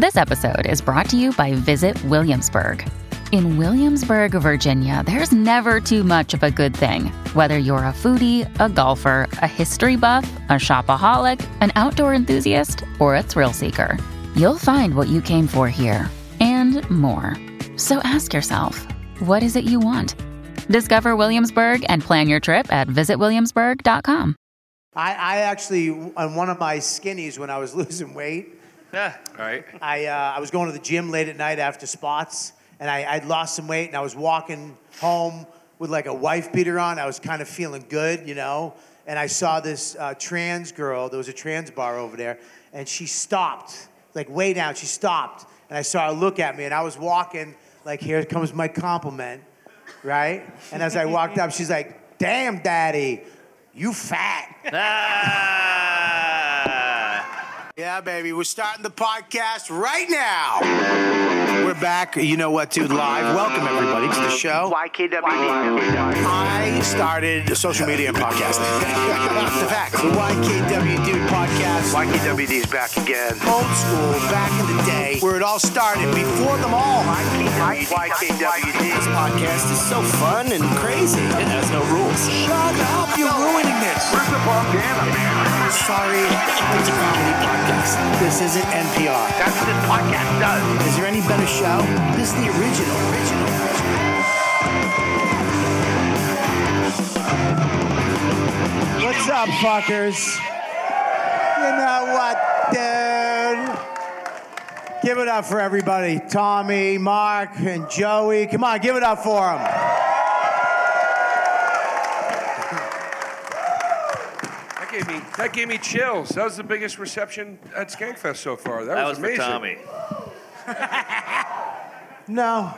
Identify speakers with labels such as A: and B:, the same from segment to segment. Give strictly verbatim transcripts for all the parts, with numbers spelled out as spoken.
A: This episode is brought to you by Visit Williamsburg. In Williamsburg, Virginia, there's never too much of a good thing. Whether you're a foodie, a golfer, a history buff, a shopaholic, an outdoor enthusiast, or a thrill seeker, you'll find what you came for here and more. So ask yourself, what is it you want? Discover Williamsburg and plan your trip at visit williamsburg dot com.
B: I, I actually, on one of my skinnies when I was losing weight,
C: Yeah. All right.
B: I uh, I was going to the gym late at night after spots, and I, I'd lost some weight, and I was walking home with like a wife beater on. I was kind of feeling good, you know, and I saw this uh, trans girl. There was a trans bar over there, and she stopped, like way down. She stopped, and I saw her look at me, and I was walking like, here comes my compliment, right? And as I walked up, she's like, damn, daddy, you fat. Yeah, baby, we're starting the podcast right now. We're back, you know what, dude, live. Welcome, everybody, to the show. Y K W D. I started social media and podcasting. The fact, the Y K W Dude podcast. Y K W D is back again. Old school, back in the day, where it all started, before them all. Y K W D. This podcast is so fun and crazy. It has no rules. Shut up, you're ruining this. Where's the propaganda, man? Sorry, it's a comedy podcast. This isn't N P R. That's what this podcast does. Is there any better show? This is the original, original, original. What's up, fuckers? You know what, dude? Give it up for everybody. Tommy, Mark, and Joey. Come on, give it up for them.
D: Gave me, that gave me chills. That was the biggest reception at Skankfest so far. That,
C: That
D: was,
C: was
D: amazing.
C: for Tommy.
B: No.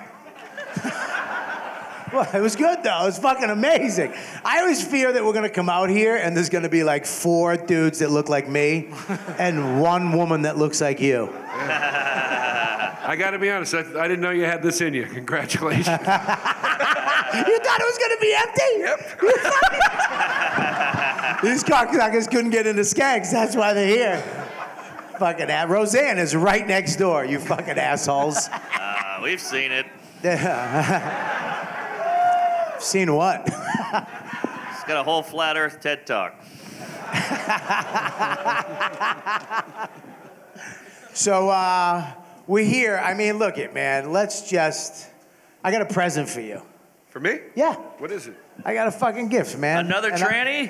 B: Well, it was good, though. It was fucking amazing. I always fear that we're going to come out here and there's going to be like four dudes that look like me and one woman that looks like you.
D: I got to be honest. I, I didn't know you had this in you. Congratulations.
B: You thought it was going to be empty?
D: Yep.
B: These cocksuckers couldn't get into Skanks. That's why they're here. Fucking ass. Roseanne is right next door, you fucking assholes.
C: Uh, we've seen it.
B: Seen what?
C: It's got a whole flat Earth TED Talk.
B: So, uh, we're here. I mean, look it, man. Let's just... I got a present for you.
D: For me?
B: Yeah.
D: What is it?
B: I got a fucking gift, man.
C: Another
B: And
C: tranny?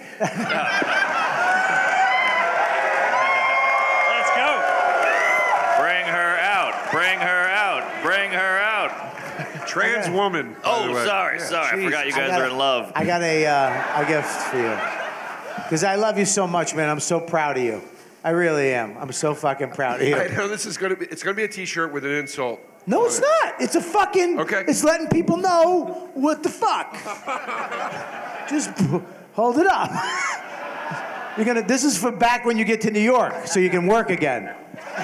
E: Let's go.
C: Bring her out. Bring her out. Bring her out.
D: Trans woman. by the
C: Oh,
D: way.
C: sorry,
D: Yeah.
C: sorry. I forgot you
B: I
C: guys
B: got
C: are
B: a-
C: in love.
B: I got a, uh, a gift for you. Because I love you so much, man. I'm so proud of you. I really am. I'm so fucking proud of you.
D: I know this is going to be, it's going to be a t-shirt with an insult.
B: No, it's not. It's a fucking...
D: Okay.
B: It's letting people know what the fuck. Just p- hold it up. You're gonna... This is for back when you get to New York, so you can work again.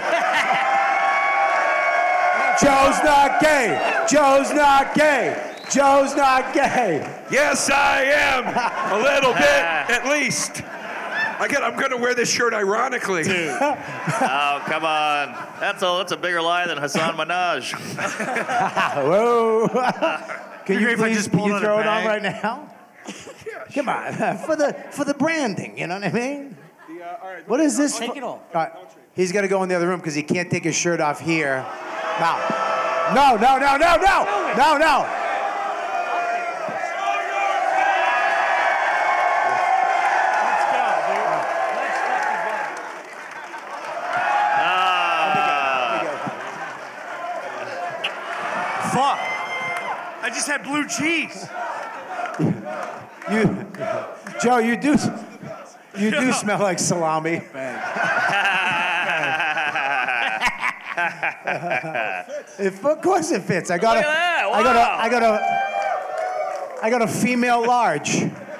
B: Joe's not gay. Joe's not gay. Joe's not gay.
D: Yes, I am. A little bit, at least. I got, I'm going to wear this shirt ironically.
C: Oh, come on. That's a, that's a bigger lie than Hassan Minaj.
B: Whoa. Can you
E: great if I
B: please
E: just
B: can
E: pulled
B: you
E: out a
B: throw it on
E: bag.
B: right now? Come on, for the for the branding, you know what I mean?
D: The, uh, all right,
B: What is this?
E: Take
B: for-
E: it off.
B: All right, he's got to go in the other room because he can't take his shirt off here. Now, no, no, no, no, no, no, no.
E: Fuck. I just had blue cheese.
B: You, Joe, you do, you do smell like salami. If, of course it fits. I got
C: Look
B: a,
C: at that,
B: I got a,
C: wow.
B: I got a, I got a female large.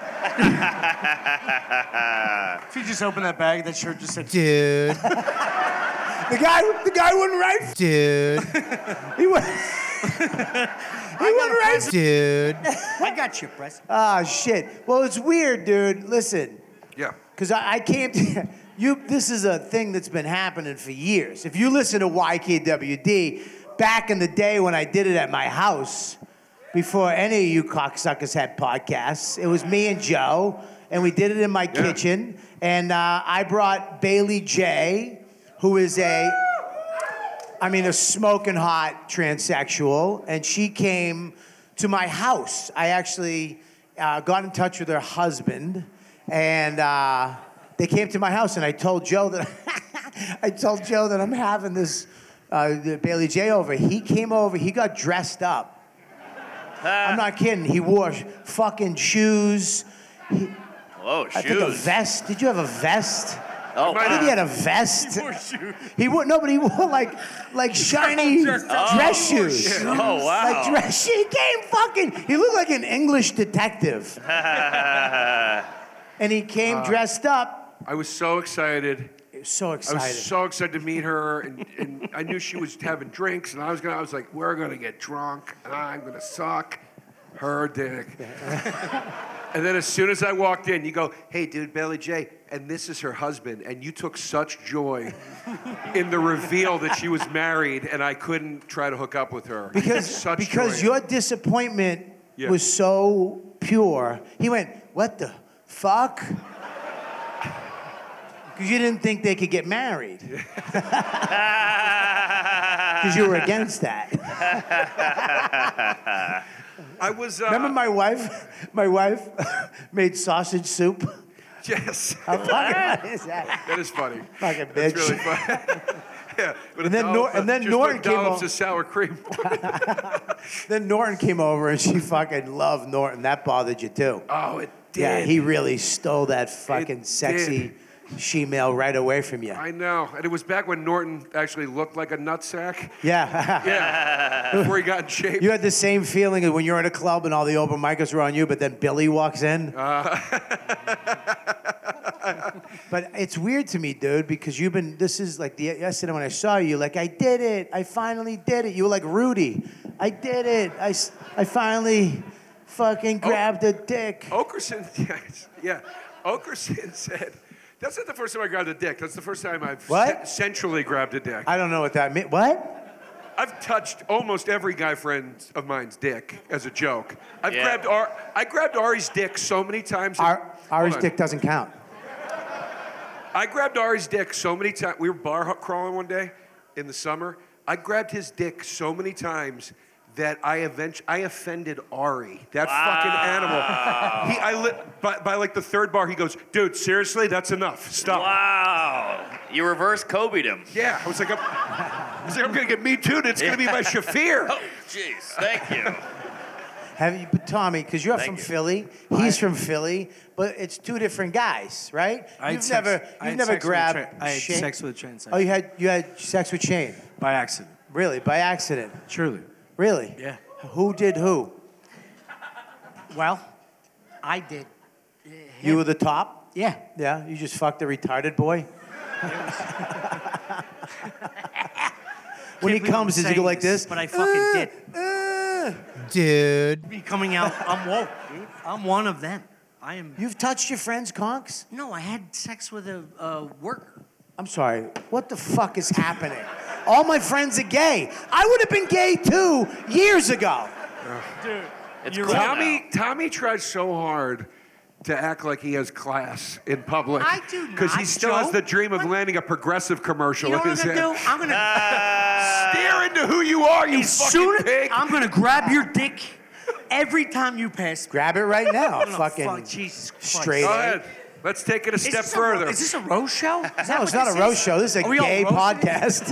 E: If you just open that bag, that shirt just said,
B: Dude. The guy, the guy wouldn't write. Dude. He would. He wouldn't write. Dude.
E: I got you, Press.
B: Ah, shit. Well, it's weird, dude. Listen,
D: Yeah.
B: because I, I came. To, you. This is a thing that's been happening for years. If you listen to Y K W D, back in the day when I did it at my house, before any of you cocksuckers had podcasts, it was me and Joe, and we did it in my yeah. kitchen. And uh, I brought Bailey J, who is a, I mean, a smoking hot transsexual, and she came to my house. I actually uh, got in touch with her husband, and uh, they came to my house, and I told Joe that I told Joe that I'm having this uh, Bailey J over. He came over. He got dressed up. I'm not kidding. He wore fucking shoes. He,
C: Whoa, shoes.
B: I think a vest. Did you have a vest?
C: Oh,
B: I think he had a vest.
E: He wore shoes.
B: He wore no, but he wore like like shiny dress
C: oh,
B: shoes.
C: Shit. Oh wow!
B: Like dress. He came fucking. He looked like an English detective. And he came uh, dressed up.
D: I was so excited.
B: He was so excited.
D: I was so excited to meet her, and, and I knew she was having drinks, and I was gonna. I was like, we're gonna get drunk, and I'm gonna suck her dick. And then as soon as I walked in, you go, hey, dude, Bailey J, and this is her husband. And you took such joy in the reveal that she was married, and I couldn't try to hook up with her.
B: Because,
D: such
B: because
D: joy.
B: your disappointment
D: yeah.
B: was so pure. He went, what the fuck? Because you didn't think they could get married. Because you were against that.
D: I was. Uh,
B: Remember my wife? My wife made sausage soup.
D: Yes.
B: How fucking is that?
D: That is funny.
B: Fucking bitch.
D: That's really funny. Yeah. But
B: And then, Nor- and then Norton came over.
D: Of sour cream.
B: Then Norton came over and she fucking loved Norton. That bothered you too.
D: Oh, it did.
B: Yeah, he really stole that fucking
D: It
B: sexy
D: did.
B: she-male right away from you.
D: I know. And it was back when Norton actually looked like a nutsack.
B: Yeah.
D: Yeah. Before he got in shape.
B: You had the same feeling as when you're in a club and all the open micers are on you, but then Billy walks in.
D: Uh.
B: But it's weird to me, dude, because you've been, this is like the, yesterday when I saw you, like, I did it. I finally did it. You were like Rudy. I did it. I, s- I finally fucking grabbed a dick.
D: Okerson, yes, yeah. Okerson said, that's not the first time I grabbed a dick. That's the first time I've
B: What?
D: se- sensually grabbed a dick.
B: I don't know what that means. What?
D: I've touched almost every guy friend of mine's dick as a joke. I've
C: Yeah.
D: grabbed Ar- I grabbed Ari's dick so many times.
B: Our, Ari's
D: on.
B: dick doesn't count.
D: I grabbed Ari's dick so many times. We were bar h- crawling one day in the summer. I grabbed his dick so many times that I eventually I offended Ari, that fucking animal. He, I lit, by, by like the third bar, he goes, "Dude, seriously, that's enough. Stop."
C: Wow. You reverse Kobe'd him.
D: Yeah, I was like, I'm, I was like, I'm gonna get me too. It's gonna be my Shafir.
C: Oh, jeez. Thank you.
B: Have you, but Tommy, because you're
C: Thank
B: from
C: you.
B: Philly, he's from Philly, but it's two different guys, right?
E: I had
B: You've
E: sex-
B: never,
E: I
B: you've
E: had
B: never
E: sex with a
B: grabbed.
E: tra- I had
B: Shane-
E: sex with a transsexual.
B: Oh, you had you had sex with Shane,
E: By accident.
B: really, by accident,
E: Truly.
B: really?
E: Yeah.
B: Who did who?
E: Well, I did.
B: You were the top.
E: Yeah.
B: Yeah, you just fucked a retarded boy. When he
E: Can't believe
B: comes,
E: I'm
B: does he go
E: saying
B: like this?
E: But I fucking did.
B: Uh,
F: Dude.
E: Be coming out. I'm woke, dude. I'm one of them. I am.
B: You've touched your friend's conks?
E: No, I had sex with a uh, worker.
B: I'm sorry. What the fuck is happening? All my friends are gay. I would have been gay too years ago.
E: Dude.
C: It's
E: You're
C: cool
E: right.
D: Tommy, Tommy tries so hard to act like he has class in public.
E: I do not,
D: Because he still
E: Joe.
D: has the dream of
E: What?
D: landing a progressive commercial
E: You know
D: in
E: what I'm
D: his
E: gonna
D: head.
E: do? I'm gonna.
D: Stare into who you are, you
E: As
D: fucking
E: soon as
D: pig.
E: I'm gonna grab your dick every time you pass.
B: Grab it right now.
E: I'm gonna
B: fucking
E: fuck- Jesus Christ.
B: straight
D: Go
B: A.
D: ahead. Let's take it a
E: Is
D: step
E: this a-
D: further.
E: is this a roast show? Is that
B: No,
E: what
B: it's not a
E: this
B: roast
E: is?
B: show. This is a
E: Are we all
B: gay
E: roasting?
B: podcast.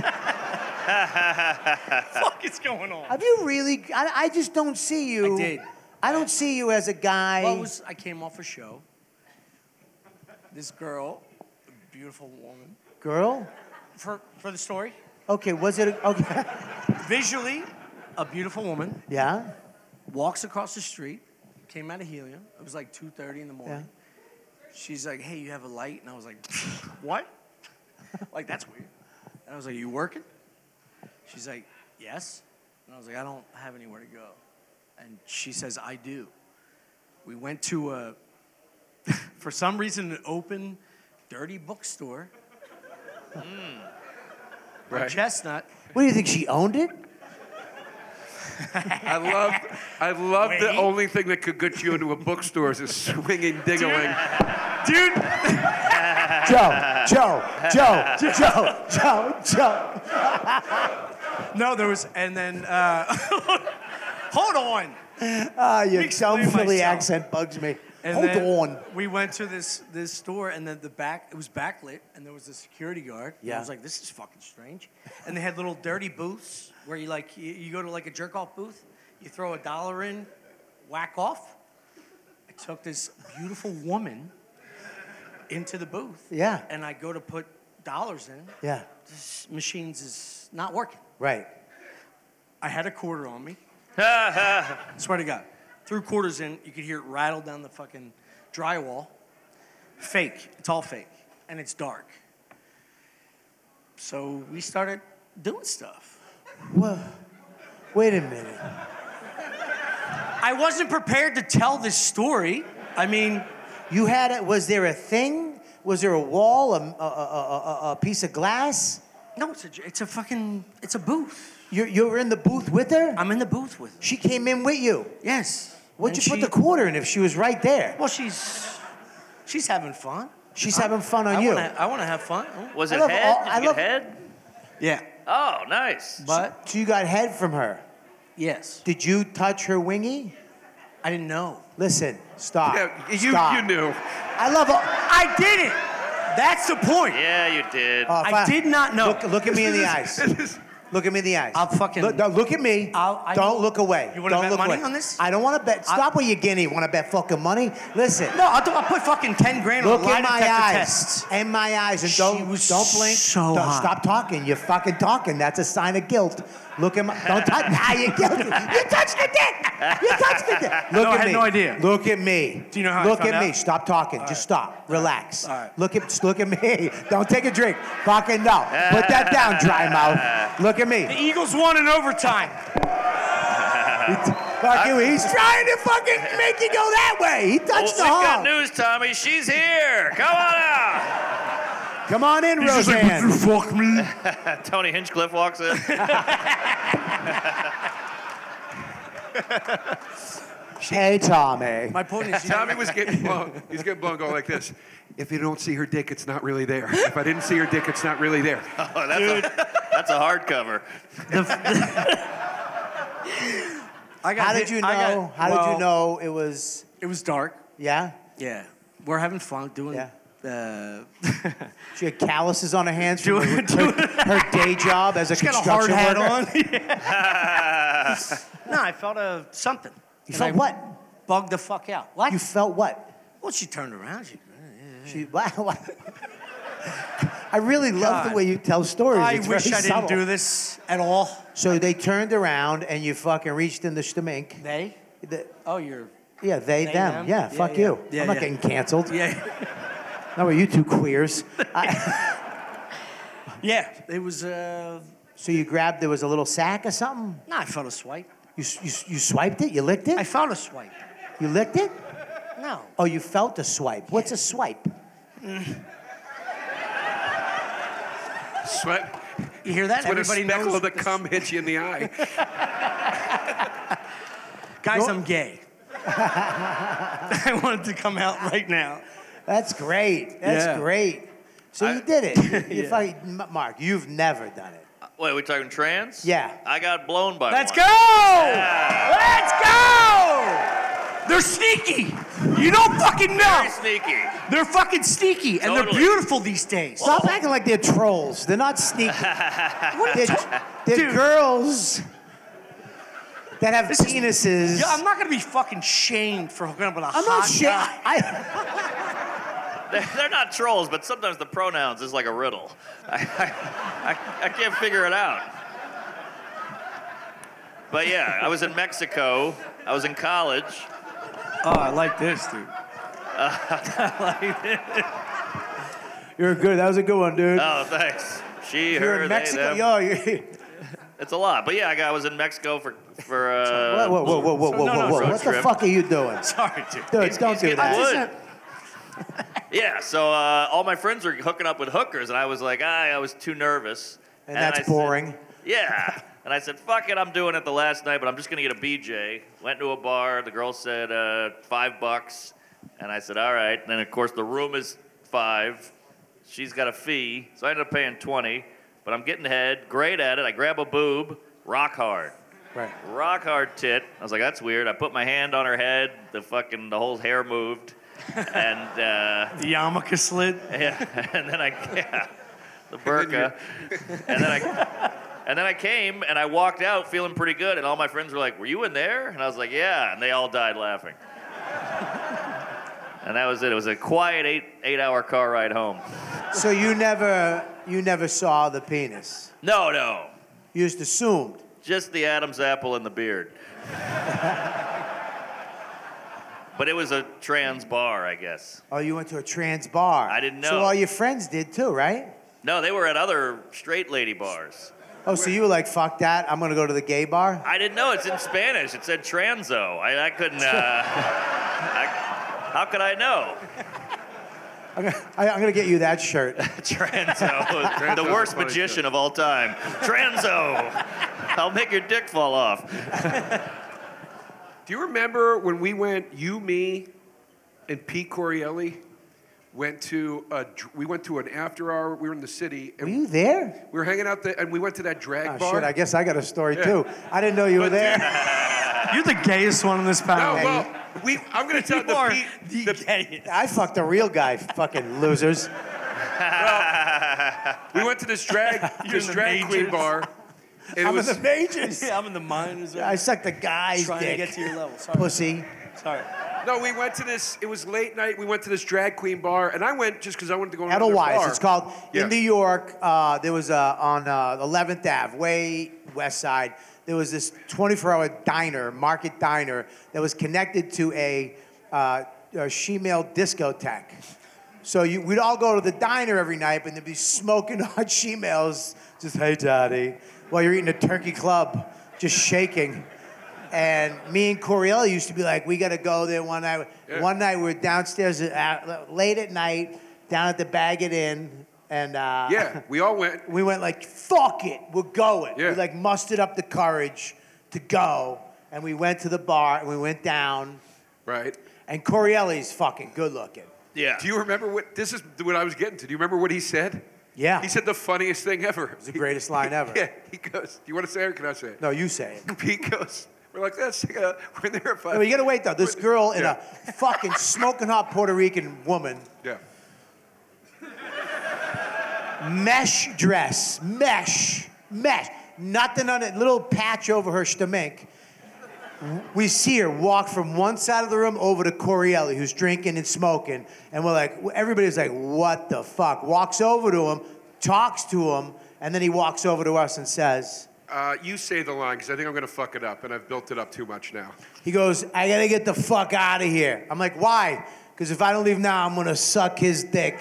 E: Fuck is going on?
B: Have you really? I, I just don't see you.
E: I did.
B: I don't see you as a guy.
E: Well, it was, I came off a show. This girl, a beautiful woman.
B: Girl?
E: For for the story,
B: Okay, was it? A, okay.
E: visually, a beautiful woman
B: Yeah?
E: walks across the street, came out of Helium. It was like two thirty in the morning. She's like, "Hey, you have a light?" And I was like, "What?" Like, that's weird. And I was like, "You working?" She's like, "Yes." And I was like, "I don't have anywhere to go." And she says, "I do." We went to a, for some reason, an open dirty bookstore
C: Mm.
E: on
D: Right.
E: Chestnut.
F: What do you think? She owned it?
D: I love, I love the
E: Wait.
D: only thing that could get you into a bookstore is a swinging ding-a-ling.
E: Dude,
F: Joe, Joe, Joe, Joe, Joe, Joe.
E: no, there was, and then, uh, hold on.
F: Ah, your
E: explain
F: dumb Philly
E: myself.
F: accent bugs me.
E: And
F: Hold
E: then
F: on.
E: We went to this this store, and then the back it was backlit, and there was a security guard. And
F: Yeah.
E: I was like, this is fucking strange. And they had little dirty booths where you like you, you go to like a jerk off booth, you throw a dollar in, whack off. I took this beautiful woman into the booth.
F: Yeah.
E: And I go to put dollars in.
F: Yeah,
E: This machine's is not working.
F: right.
E: I had a quarter on me. Swear to God. Threw quarters in, you could hear it rattle down the fucking drywall. Fake. It's all fake. And it's dark. So we started doing stuff.
F: Well, wait a minute.
E: I wasn't prepared to tell this story. I mean,
F: You had it. Was there a thing? Was there a wall? A, a, a, a, a piece of glass?
E: no, it's a, it's a fucking, it's a booth.
F: You you were in the booth with her?
E: I'm in the booth with her.
F: She came in with you.
E: Yes.
F: What'd
E: And
F: you put
E: she-
F: the quarter in if she was right there?
E: Well, she's, she's having fun.
F: She's having fun on
E: I
F: you.
E: Wanna, I want to have fun.
C: Was
F: I
C: it
F: love
C: head?
F: all-
C: Did
F: I
C: you get
F: love-
C: head?
E: Yeah.
C: Oh, nice.
E: But,
F: So you got head from her.
E: yes.
F: Did you touch her wingy?
E: I didn't know.
F: Listen, stop.
D: Yeah, you,
F: Stop.
D: you knew.
F: I love all.
E: I didn't. That's the point.
C: Yeah, you did.
F: Oh, if
E: I did not know.
F: Look, look at me in the eyes. Look at me in the eyes.
E: I'll fucking-
F: Look, no, look at me.
E: I'll- I
F: don't
E: will-
F: look away.
E: You wanna
F: don't
E: bet
F: look
E: money
F: away.
E: on this?
F: I don't want to bet. Stop with your guinea. Want to bet fucking money? Listen.
E: No, I'll, do, I'll put fucking ten grand
F: Look
E: on a lie
F: in my
E: detector
F: eyes.
E: test.
F: In my eyes, and
E: She
F: don't
E: was
F: don't blink.
E: so
F: don't
E: hot.
F: stop talking. You're fucking talking. That's a sign of guilt. Look at my. Don't touch. Ah, you're guilty. You touched the dick. You touched the dick. Look
E: No, I
F: at
E: had
F: me.
E: no idea.
F: Look at me.
E: Do you know how I
F: Look
E: found
F: at me.
E: out?
F: Stop talking. Just stop. Relax.
E: All right.
F: Look at. Just look at me. Don't take a drink. Fucking no. Put that down, dry mouth. Look at me.
E: The Eagles won in overtime.
F: Fuck you. He's trying to fucking make you go that way. He
C: Well,
F: touched
C: we've
F: the
C: got
F: hog.
C: news, Tommy. She's here. Come on out.
F: Come on in, Roseanne.
E: fuck me?
C: Tony Hinchcliffe walks in.
F: Hey, Tommy.
E: My point is, you
D: Tommy was getting blown. He's getting blown going like this. If you don't see her dick, it's not really there. If I didn't see her dick, it's not really there.
C: Oh, that's a that's a hardcover.
E: I got
F: How
E: hit-
F: did you know?
E: I got-
F: How did
E: well,
F: you know it was?
E: It was dark.
F: Yeah.
E: Yeah. We're having fun doing.
F: Yeah.
E: Uh,
F: She had calluses on her hands from
E: Doing-
F: her, her, her day job as a
E: She's got a hard
F: construction
E: hat
F: worker.
E: on. No, I felt a something.
F: You
E: And
F: felt
E: I
F: what?
E: Bugged the fuck out. What?
F: You felt what?
E: Well, she turned around. She,
F: She, wow, wow. I really love the
E: God.
F: way you tell stories.
E: I
F: It's
E: wish
F: very
E: I didn't
F: subtle.
E: do this at all.
F: So they turned around and you fucking reached in the stomach.
E: They?
F: The-
E: Oh, you're.
F: yeah, they,
E: They,
F: them.
E: them?
F: Yeah,
E: Yeah,
F: fuck
E: yeah.
F: you.
E: Yeah,
F: I'm not
E: yeah.
F: getting canceled.
E: Yeah.
F: No, are you two queers? I,
E: Yeah. It was. Uh,
F: so you grabbed, there was a little sack or something?
E: no, I felt a swipe.
F: You, you, you swiped it? You licked it?
E: I felt a swipe.
F: You licked it?
E: No.
F: Oh, you felt a swipe. What's a swipe?
D: Sweat.
E: You hear that?
D: When a
E: Everybody
D: speckle
E: knows.
D: of the
E: this-
D: cum hits you in the eye.
E: Guys,
F: Go-
E: I'm gay. I wanted to come out right now.
F: That's great. That's
E: Yeah.
F: great. So
C: I-
F: you did it. You
E: Yeah.
F: fucking- M- Mark, you've never done it.
C: Wait, are we talking trans?
F: Yeah.
C: I got blown by
E: Let's
C: one.
E: go! Let's go! They're sneaky. You don't fucking know.
C: Very sneaky.
E: They're fucking sneaky, and they're
C: Totally.
E: beautiful these days.
F: Stop acting like they're trolls. They're not sneaky. they're they're
E: Dude.
F: girls that have
E: This is-
F: penises.
E: Yeah, I'm not gonna be fucking shamed for hooking up with a
F: I'm
E: hot
F: not sure.
E: guy.
F: I,
C: They're, they're not trolls, but sometimes the pronouns is like a riddle. I, I, I, I can't figure it out. But yeah, I was in Mexico. I was in college.
E: Oh, I like this, dude.
F: you're good. That was a good one, dude.
C: Oh, thanks. She,
F: you're
C: her,
F: in
C: they,
F: Mexico.
C: them.
F: Yo, you're,
C: It's a lot. But yeah, I got- I was in Mexico for for. Uh,
F: whoa, whoa, whoa, whoa, whoa,
E: So-
F: whoa,
E: no, no,
F: whoa!
C: road
F: What the
C: trip.
F: fuck are you doing,
E: Sorry, dude.
F: dude?
C: He's-
F: don't
C: he's
F: do
C: getting
F: that.
C: wood. Yeah, so uh, all my friends were hooking up with hookers, and I was like, ah, I was too nervous.
F: And,
C: And
F: that's
C: I said-
F: boring.
C: Yeah. And I said, fuck it, I'm doing it the last night, but I'm just going to get a B J. Went to a bar. The girl said, uh, five bucks. And I said, all right. And then, of course, the room is five. She's got a fee. So I ended up paying twenty. But I'm getting head. Great at it. I grab a boob. Rock hard.
F: Right.
C: Rock hard tit. I was like, that's weird. I put my hand on her head. The fucking, the whole hair moved. And, uh,
E: The yarmulke slid.
C: yeah. And then I, yeah. The burqa. And then I... And then I came and I walked out feeling pretty good, and all my friends were like, were you in there? And I was like, yeah, and they all died laughing. And that was it. It was a quiet eight eight hour car ride home.
F: So you never you never saw the penis.
C: No, no.
F: You just assumed.
C: Just the Adam's apple and the beard. But it was a trans bar, I guess.
F: Oh, you went to a trans bar.
C: I didn't know.
F: So all your friends did too, right?
C: No, they were at other straight lady bars.
F: Oh, so you were like, fuck that, I'm gonna go to the gay bar?
C: I didn't know. It's in Spanish. It said transo. I, I couldn't, uh... I, how could I know?
F: I'm gonna, I, I'm gonna get you that shirt.
C: Transo, the worst magician of all time. Transo, I'll make your dick fall off.
D: Do you remember when we went, you, me, and Pete Corielli went to a, dr- we went to an after hour. We were in the city. And
F: Were you there?
D: we were hanging out there, and we went to that drag
F: Oh,
D: bar.
F: shit, I guess I got a story
D: Yeah.
F: too. I didn't know you were there.
E: You're the gayest one in this
D: No,
E: panel.
D: well, we. I'm gonna tell
E: You are
D: the Pete.
E: the
D: The,
E: gayest.
F: I fucked a real guy, fucking losers.
D: we went to this drag,
E: You're
D: this
E: in the
D: drag queen
E: majors.
D: bar. And
F: I'm
D: it was
F: in the majors.
E: Yeah, I'm in the minors.
F: I sucked the guy's
E: trying
F: dick.
E: to get to your level. Sorry.
F: Pussy.
E: Sorry.
D: no. We went to this. It was late night. We went to this drag queen bar, and I went just because I wanted to go to the
F: Edelweiss.
D: bar.
F: It's called
D: Yeah.
F: in New York. Uh, there was uh, on uh, eleventh Avenue, way west side. There was this twenty-four hour diner, market diner, that was connected to a, uh, a she-male discotheque. So you, we'd all go to the diner every night, and there'd be smoking hot she-males, just hey daddy, while you're eating a turkey club, just shaking. And me and Corielli used to be like, we got to go there one night.
D: Yeah.
F: One night we were downstairs at, late at night, down at the Baggett Inn, and uh,
D: Yeah, we all went.
F: we went like, fuck it, we're going.
D: Yeah.
F: We like mustered up the courage to go, and we went to the bar, and we went down,
D: Right.
F: and Corielli's fucking good looking.
C: Yeah.
D: Do you remember what? This is what I was getting to. Do you remember what he said?
F: Yeah.
D: He said the funniest thing ever.
F: It's the greatest line ever.
D: Yeah. He goes. Do you want to say it or can I say it?
F: No, you say it.
D: Pete goes. We're like, let's take a. We're there at five.
F: No, you gotta wait though. This girl in
D: Yeah.
F: a fucking smoking hot Puerto Rican woman,
D: Yeah.
F: mesh dress, mesh, mesh, nothing on it, little patch over her stomach. We see her walk from one side of the room over to Corielli, who's drinking and smoking, and we're like, everybody's like, what the fuck? Walks over to him, talks to him, and then he walks over to us and says,
D: Uh, you say the line because I think I'm gonna fuck it up, and I've built it up too much now.
F: he goes, I gotta get the fuck out of here. I'm like, why? Because if I don't leave now, I'm gonna suck his dick.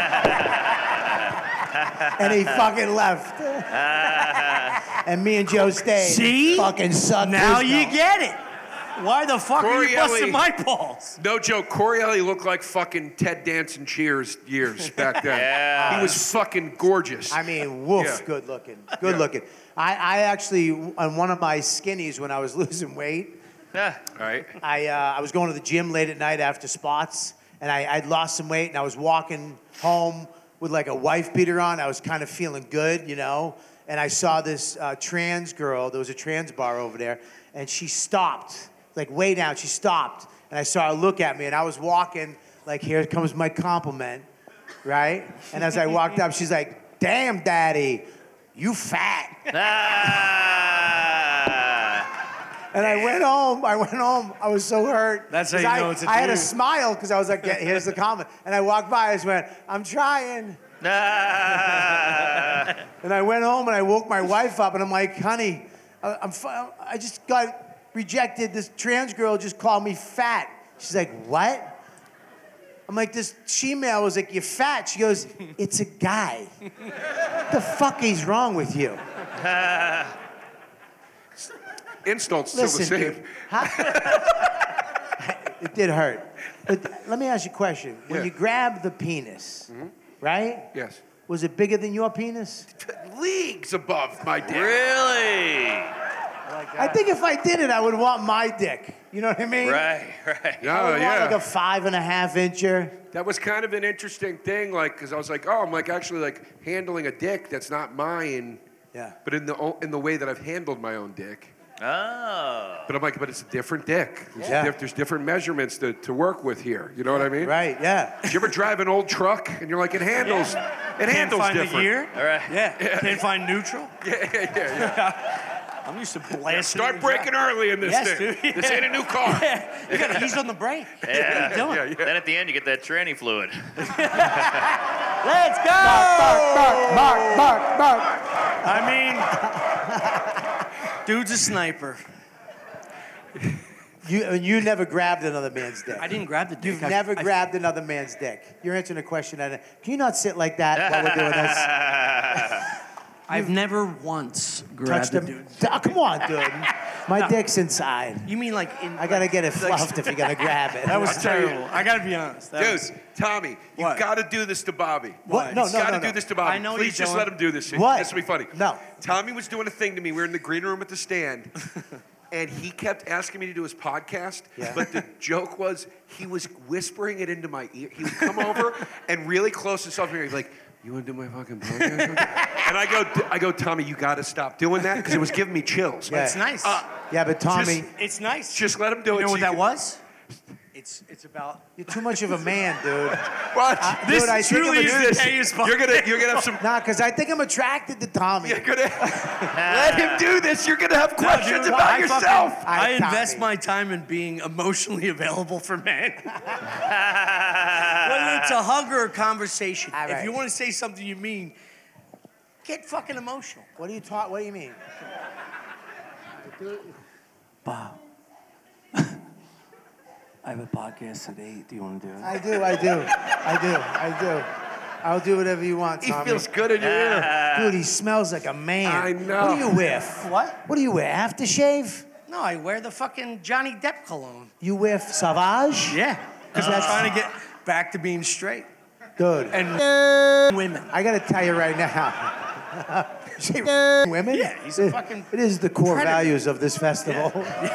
F: And he fucking left. And me and Joe stayed.
E: See?
F: Fucking sucked
E: Now
F: his
E: you
F: nut.
E: get it. Why the fuck are you
D: Corielli-
E: busting my balls?
D: No joke. Corielli looked like fucking Ted Danson Cheers years back then.
C: Yeah.
D: He was fucking gorgeous.
F: I mean, woof,
D: Yeah.
F: good looking. Good
D: Yeah.
F: looking. I, I actually, on one of my skinnies when I was losing weight,
C: Yeah.
D: All right.
F: I, uh, I was going to the gym late at night after spots, and I, I'd lost some weight, and I was walking home with like a wife beater on. I was kind of feeling good, you know, and I saw this uh, trans girl. There was a trans bar over there, and she stopped, like way down. She stopped, and I saw her look at me, and I was walking like, here comes my compliment, right? And as I walked up, she's like, damn, daddy, you fat.
C: Ah.
F: And I went home. I went home. I was so hurt.
E: That's how
F: 'Cause
E: you
F: I,
E: know it's a
F: I had a
E: dude.
F: smile because I was like, yeah, here's the comment. And I walked by. I just went, I'm trying.
C: Ah.
F: And I went home and I woke my wife up and I'm like, honey, I- I'm fi- I just got rejected. This trans girl just called me fat. She's like, what? I'm like, this she-male was like, you're fat. She goes, it's a guy. What the fuck is wrong with you?
D: Insult's still
F: Listen,
D: the same.
F: dude. How- it did hurt. But let me ask you a question. When
D: Yeah.
F: you grab the penis, right?
D: Yes.
F: Was it bigger than your penis?
D: Leagues above my dick.
C: Really?
F: I think if I did it, I would want my dick. You know what I mean?
C: Right, right.
F: I
D: Oh,
F: would want
D: yeah.
F: like a five and a half incher.
D: That was kind of an interesting thing, like, because I was like, oh, I'm like actually like handling a dick that's not mine,
F: Yeah.
D: but in the o- in the way that I've handled my own dick.
C: Oh.
D: But I'm like, but it's a different dick. There's,
F: Yeah.
D: diff- there's different measurements to, to work with here. You know what I mean?
F: Right, yeah.
D: Did you ever drive an old truck and you're like, it handles, it
E: Can't
D: handles
E: find
D: different.
E: the year.
C: All right.
E: Yeah. Can't find neutral.
D: Yeah, yeah, yeah. yeah.
E: I'm used to blasting.
D: Start
E: and
D: breaking
E: driving.
D: early in this
E: Yes,
D: thing.
E: dude.
D: This ain't a new car.
E: Yeah. You gotta ease on the brake.
C: Yeah.
E: What are you doing?
D: Yeah, yeah.
C: Then at the end, you get that tranny fluid.
E: Let's go!
F: Bark, bark, bark, bark.
E: I mean, dude's a sniper.
F: You, and you never grabbed another man's dick.
E: I didn't grab the dick.
F: You've
E: I-
F: never
E: I-
F: grabbed another man's dick. You're answering a question. I, can you not sit like that while we're doing this?
E: I've never once
F: Touch
E: grabbed a
F: them.
E: dude.
F: Oh, come on, dude. My dick's inside.
E: You mean like in?
F: I gotta get it
E: like-
F: fluffed if you're gonna grab it.
E: That was
D: I'll tell you.
E: terrible. I gotta be honest. That
D: Dude,
E: was-
D: Tommy, you
E: What?
D: got to do this to Bobby.
F: What? No,
D: you
F: no,
D: got to
F: no,
D: do
F: no.
D: this to Bobby.
E: I know what
D: Please
E: he's
D: just
E: doing.
D: let him do this shit.
F: What?
D: This will be funny.
F: No.
D: Tommy was doing a thing to me. We were in the green room at the stand, and he kept asking me to do his podcast.
F: Yeah.
D: But the joke was he was whispering it into my ear. He would come over and really close himself to me. He'd be like, "You want to do my fucking podcast?" And I go, I go, Tommy, you got to stop doing that because it was giving me chills.
F: Yeah.
E: It's nice.
D: Uh,
F: Yeah, but Tommy,
D: Just-
E: it's nice.
D: Just let him do
E: you
D: it.
E: know
D: so
E: what that
D: can-
E: was? It's it's about.
F: you're too much of a man, dude.
D: What?
F: Uh,
E: This
F: dude, I think
E: truly
F: I'm
E: is
F: a-
E: the gayest
D: You're gonna, you're gonna have some.
F: Nah, because I think I'm attracted to Tommy.
D: You're gonna let him do this. You're gonna have questions
E: dude,
D: about
E: I
D: yourself.
E: fucking-
F: I-
E: I invest
F: Tommy.
E: my time in being emotionally available for men. Whether it's a hug or a conversation.
F: All
E: If
F: right.
E: you want to say something you mean, get fucking emotional.
F: What do you talk? What do you mean?
E: Bob, I have a podcast today. Do you want to do it?
F: I do, I do, I do, I do. I'll do whatever you want,
D: He
F: Tommy.
D: feels good in your ear.
F: Dude, he smells like a man.
D: I know.
F: What do you whiff?
E: What?
F: What do you wear? Aftershave?
E: No, I wear the fucking Johnny Depp cologne.
F: You whiff Savage?
E: Yeah, because I'm trying to get back to being straight.
F: Dude.
E: And women.
F: I gotta tell you right now. Say women?
E: Yeah, he's a fucking
F: It is the core
E: predator.
F: values of this festival.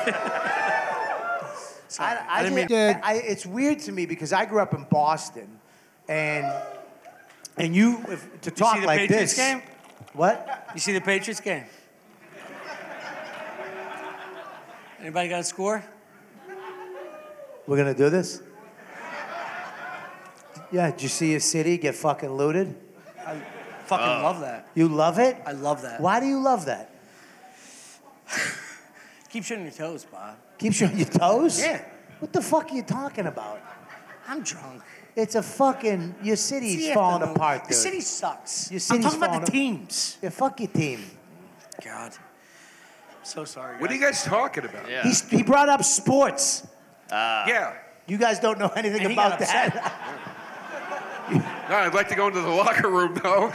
E: Sorry,
F: I, I,
E: didn't
F: just-
E: mean-
F: I, it's weird to me because I grew up in Boston, and and you if, to
E: You
F: talk
E: see the
F: like
E: Patriots
F: this.
E: game?
F: What?
E: You see the Patriots game? Anybody got a score?
F: We're gonna do this? Yeah. Did you see your city get fucking looted?
E: I fucking love that.
F: You love it?
E: I love that.
F: Why do you love that?
E: Keep showing your toes, Bob.
F: Keep showing your toes?
E: Yeah.
F: What the fuck are you talking about?
E: I'm drunk.
F: It's a fucking your
E: It's
F: city's
E: the
F: falling
E: afternoon.
F: apart, dude.
E: The city sucks.
F: Your
E: I'm
F: city's
E: talking about
F: falling
E: the
F: a-
E: teams.
F: Yeah, fuck your team.
E: God. So sorry.
D: What are you guys talking about?
C: Yeah.
F: He's, he brought up sports.
D: Yeah.
F: You guys don't know anything
E: And he
F: about
E: got upset.
F: that.
D: No, I'd like to go into the locker room though.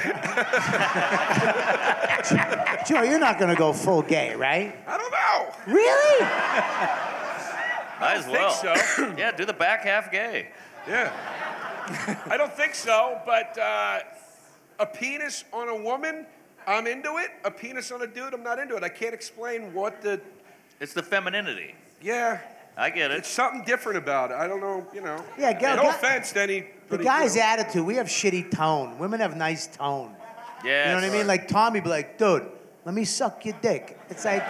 F: Joe, you're not gonna go full gay, right?
D: I don't know.
F: Really?
C: Might as
D: think
C: well.
D: so.
C: Yeah, do the back half gay.
D: Yeah. I don't think so, but uh, a penis on a woman, I'm into it. A penis on a dude, I'm not into it. I can't explain what the.
C: It's the femininity.
D: Yeah.
C: I get
D: It's
C: it.
D: something different about it. I don't know, you know.
F: Yeah, go-
D: No
F: go-
D: offense to any.
F: The guy's attitude, we have shitty tone. Women have nice tone.
C: Yeah.
F: You know what I mean? Like Tommy be like, dude, let me suck your dick. It's like,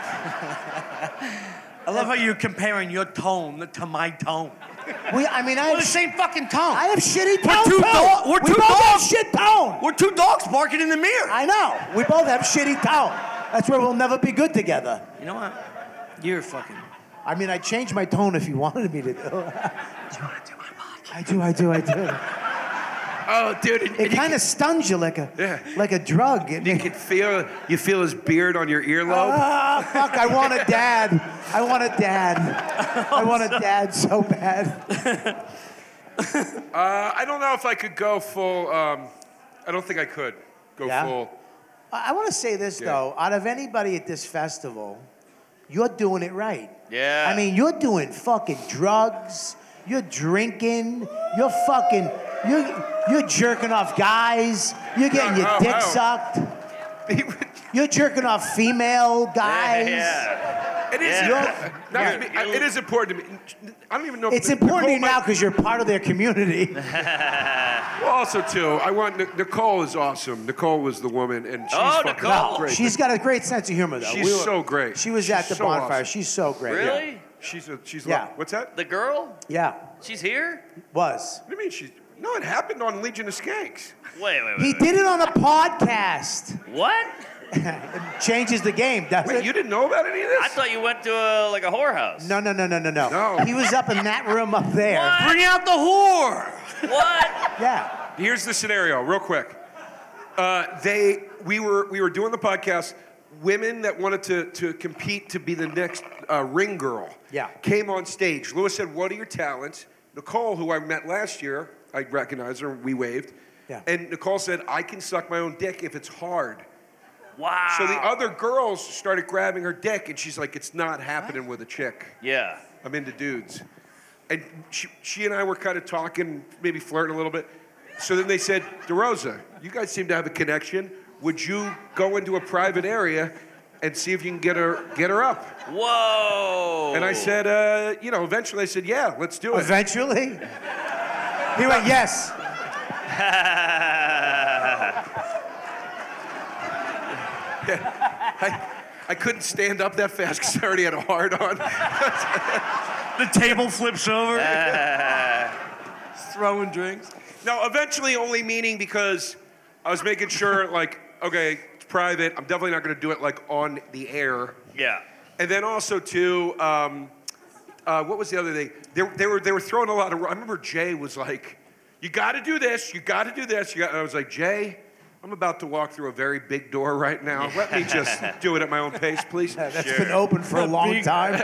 E: I love how you're comparing your tone to my tone.
F: we, I mean, I
E: We're
F: have,
E: the same fucking tone.
F: I have shitty tone
E: We're two
F: too.
E: dog- we're
F: we
E: two
F: both have
E: dogs.
F: shit tone.
E: We're two dogs barking in the mirror.
F: I know. We both have shitty tone. That's where we'll never be good together.
E: You know what? You're fucking.
F: I mean, I changed my tone if you wanted me to do.
E: Do you want to do my podcast?
F: I do, I do, I do.
D: Oh, dude. And,
F: It
D: and you
F: kind of stuns you like a
D: Yeah.
F: like a drug.
D: can, you can feel you feel his beard on your earlobe.
F: Ah, fuck, I want a dad. I want a dad. I want a dad so bad.
D: Uh, I don't know if I could go full. Um, I don't think I could go
F: Yeah?
D: full.
F: I, I want to say this,
D: Yeah.
F: though. Out of anybody at this festival, you're doing it right.
C: Yeah.
F: I mean, you're doing fucking drugs. You're drinking. You're fucking. You're you're jerking off guys. You're getting your
D: Oh,
F: dick
D: oh.
F: sucked. You're jerking off female guys.
C: Yeah.
D: It is.
C: Yeah.
D: Now,
F: Yeah.
D: I mean, I- it is important to me. I don't even know. if
F: It's
D: Nic-
F: important to you
D: Nicole
F: now
D: might-
F: because you're part of their community.
D: Well, also too, I want Nic- Nicole is awesome. Nicole was the woman, and she's
C: Oh,
D: fucking
C: Nicole.
D: great.
F: She's got a great sense of humor, though.
D: She's so great.
F: She was
D: She's
F: at the
D: so
F: bonfire.
D: awesome.
F: She's so great.
C: Really?
D: she's a, she's
F: Yeah.
D: lo- What's that?
C: The girl?
F: Yeah,
C: She's here?
F: was.
D: What do you mean she's? No, it happened on Legion of Skanks.
C: Wait, wait, wait.
F: He
C: wait.
F: did it on a podcast.
C: What?
F: It changes the game, doesn't
D: Wait,
F: it?
D: you didn't know about any of this?
C: I thought you went to a, like a whorehouse.
F: No, no, no, no, no, no.
D: No.
F: He was up in that room up there.
C: What?
E: Bring out the whore.
C: What?
F: Yeah.
D: Here's the scenario, real quick. Uh, they, we were, we were doing the podcast. Women that wanted to, to compete to be the next uh, ring girl,
F: Yeah.
D: came on stage. Lewis said, "What are your talents?" Nicole, who I met last year, I recognized her. We waved.
F: Yeah.
D: And Nicole said, "I can suck my own dick if it's hard."
C: Wow.
D: So the other girls started grabbing her dick, and she's like, "It's not happening with a chick.
C: Yeah.
D: I'm into dudes." And she, she and I were kind of talking, maybe flirting a little bit. So then they said, "DeRosa, you guys seem to have a connection. Would you go into a private area and see if you can get her get her up?"
C: Whoa.
D: And I said, uh, you know, eventually I said, "Yeah, let's do it."
F: Eventually? He went, yes.
D: I, I couldn't stand up that fast because I already had a hard on.
E: The table flips over. Throwing drinks.
D: No, eventually only meaning because I was making sure, like, okay, it's private. I'm definitely not going to do it, like, on the air.
C: Yeah.
D: And then also, too, um, uh, what was the other thing? They, they, were, they were throwing a lot of... I remember Jay was like, "You got to do this. You got to do this." You got, and I was like, "Jay, I'm about to walk through a very big door right now. Let me just do it at my own pace, please."
F: That's
C: Sure.
F: been open for a long time.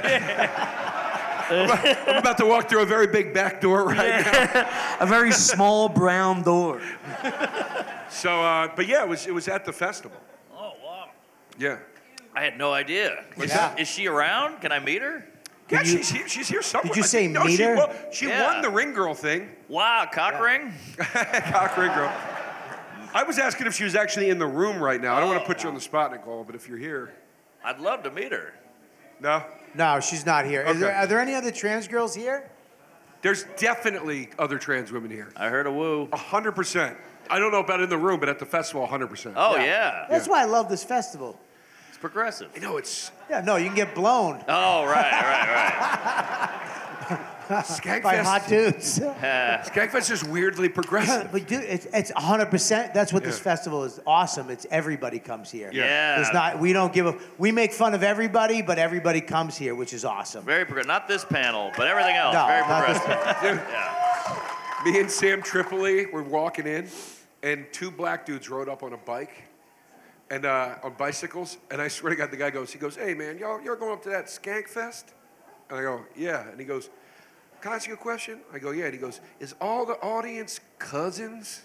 D: I'm about to walk through a very big back door right now.
E: A very small brown door.
D: So, uh, but yeah, it was it was at the festival.
C: Oh, wow.
D: Yeah.
C: I had no idea. Is,
F: Yeah.
C: is she around? Can I meet her?
D: Yeah,
F: you-
D: she's here. She's here somewhere.
F: Did you
D: I
F: say
D: think- no,
F: meet
D: she
F: her?
D: won, she
C: Yeah.
D: won the ring girl thing.
C: Wow, cock ring?
D: Cock ring girl. I was asking if she was actually in the room right now. I don't want to put you on the spot, Nicole, but if you're here,
C: I'd love to meet her.
D: no.
F: No, she's not here. Is
D: Okay.
F: there, are there any other trans girls here?
D: There's definitely other trans women here.
C: I heard a woo.
D: A hundred percent. I don't know about in the room, but at the festival, a hundred percent.
C: Oh, yeah.
F: That's why I love this festival.
C: It's progressive.
D: You know, it's
F: Yeah, no, you can get blown
C: Oh, right, right,
F: by hot
D: Skankfest.
F: dudes.
C: right.
D: Skankfest is weirdly progressive.
F: But dude, it's, it's one hundred percent. That's what this
D: Yeah.
F: festival is awesome. It's everybody comes here.
C: Yeah.
F: There's not, we don't give a, we make fun of everybody, but everybody comes here, which is awesome.
C: Very progressive. Not this panel, but everything else.
F: No,
C: Very
F: not this
C: progressive.
D: Dude,
C: Yeah.
D: me and Sam Tripoli were walking in, and two black dudes rode up on a bike, and uh, on bicycles. And I swear to God, the guy goes, he goes, "Hey man, y'all, you're going up to that Skank Fest?" And I go, "Yeah." And he goes, "Can I ask you a question?" I go, "Yeah." And he goes, "Is all the audience cousins?"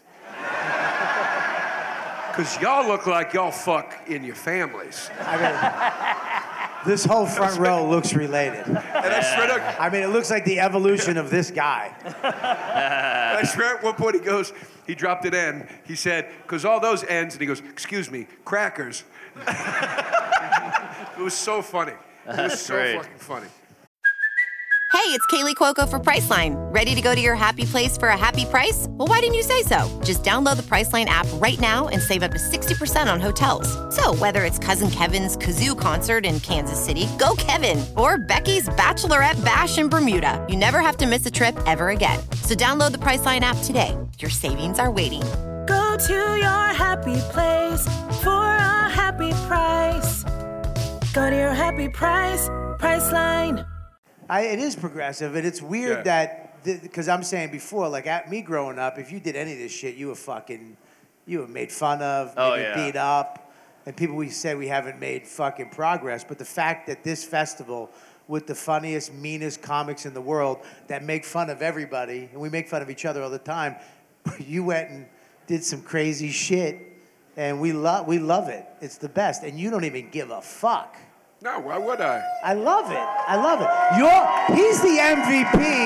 D: Because y'all look like y'all fuck in your families.
F: I mean, this whole front row looks related.
D: And I swear to
F: I mean, it looks like the evolution of this guy.
D: I swear at one point he goes, he dropped an N. He said, "Because all those N's," and he goes, "Excuse me, crackers." It was so funny. It was
C: That's
D: so
C: great.
D: fucking funny.
G: Hey, it's Kaylee Cuoco for Priceline. Ready to go to your happy place for a happy price? Well, why didn't you say so? Just download the Priceline app right now and save up to sixty percent on hotels. So whether it's Cousin Kevin's Kazoo Concert in Kansas City, go Kevin, or Becky's Bachelorette Bash in Bermuda, you never have to miss a trip ever again. So download the Priceline app today. Your savings are waiting.
H: Go to your happy place for a happy price. Go to your happy price, Priceline.
F: I, it is progressive, and it's weird
D: Yeah.
F: that, because I'm saying before, like at me growing up, if you did any of this shit, you were fucking, you were made fun of,
C: Oh,
F: maybe
C: yeah.
F: beat up, and people we say we haven't made fucking progress. But the fact that this festival, with the funniest, meanest comics in the world that make fun of everybody, and we make fun of each other all the time, you went and did some crazy shit, and we love we love it. It's the best, and you don't even give a fuck.
D: No, why would I?
F: I love it. I love it. You're, he's the M V P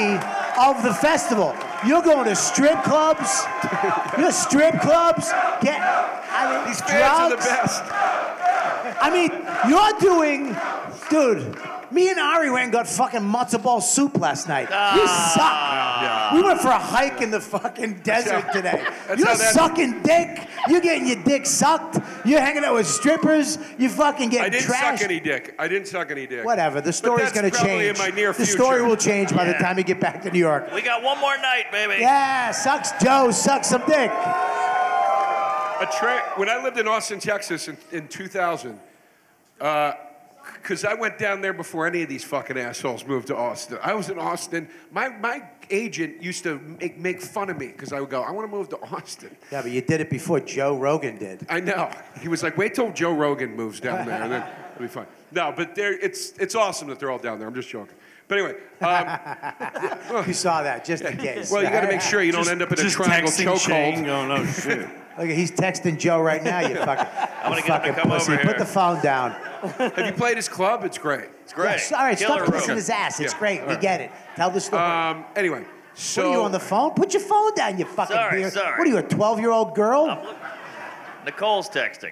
F: of the festival. You're going to strip clubs. You're strip clubs. Get, I mean,
D: These fans are the
F: drugs.
D: best.
F: I mean, you're doing, dude. Me and Ari went and got fucking matzo ball soup last night. You suck.
D: Yeah.
F: We went for a hike in the fucking desert
D: how-
F: today.
D: that's
F: You're
D: how that-
F: sucking dick. You're getting your dick sucked. You're hanging out with strippers. You fucking get
D: I didn't
F: trashed.
D: suck any dick. I didn't suck any dick.
F: Whatever. The story's
D: But
F: gonna
D: that's probably
F: change.
D: in my near
F: the
D: future.
F: story will change by the
C: Yeah.
F: time you get back to New York.
C: We got one more night, baby.
F: Yeah, sucks Joe, sucks some dick.
D: A tra- when I lived in Austin, Texas in, in two thousand, because I went down there before any of these fucking assholes moved to Austin. I was in Austin. My my agent used to make, make fun of me because I would go, I want to move to Austin.
F: Yeah, but you did it before Joe Rogan did.
D: I know. He was like, wait till Joe Rogan moves down there, and then it'll be fine. No, but they're, it's it's awesome that they're all down there. I'm just joking. But anyway, um,
F: You saw that, just in case.
D: well, you got to
F: right?
D: make sure you don't end up in a
E: Just
D: triangle
E: texting Shane
D: chokehold.
E: going, oh, shit.
F: Look, he's texting Joe right now, you fucking,
C: I'm gonna
F: you
C: get him to
F: fucking
C: come
F: pussy.
C: over
F: Put
C: here.
F: the phone down.
D: Have you played his club? It's great.
C: It's great.
F: Yes, all right,
C: Killer
F: stop kissing
C: room.
F: his ass. It's
D: Yeah.
F: great. We get it. Tell the story.
D: Um, anyway, so
F: what are you on the phone? Put your phone down, you fucking
C: Sorry,
F: beer.
C: sorry.
F: What are you, a twelve-year-old girl?
C: Nicole's texting.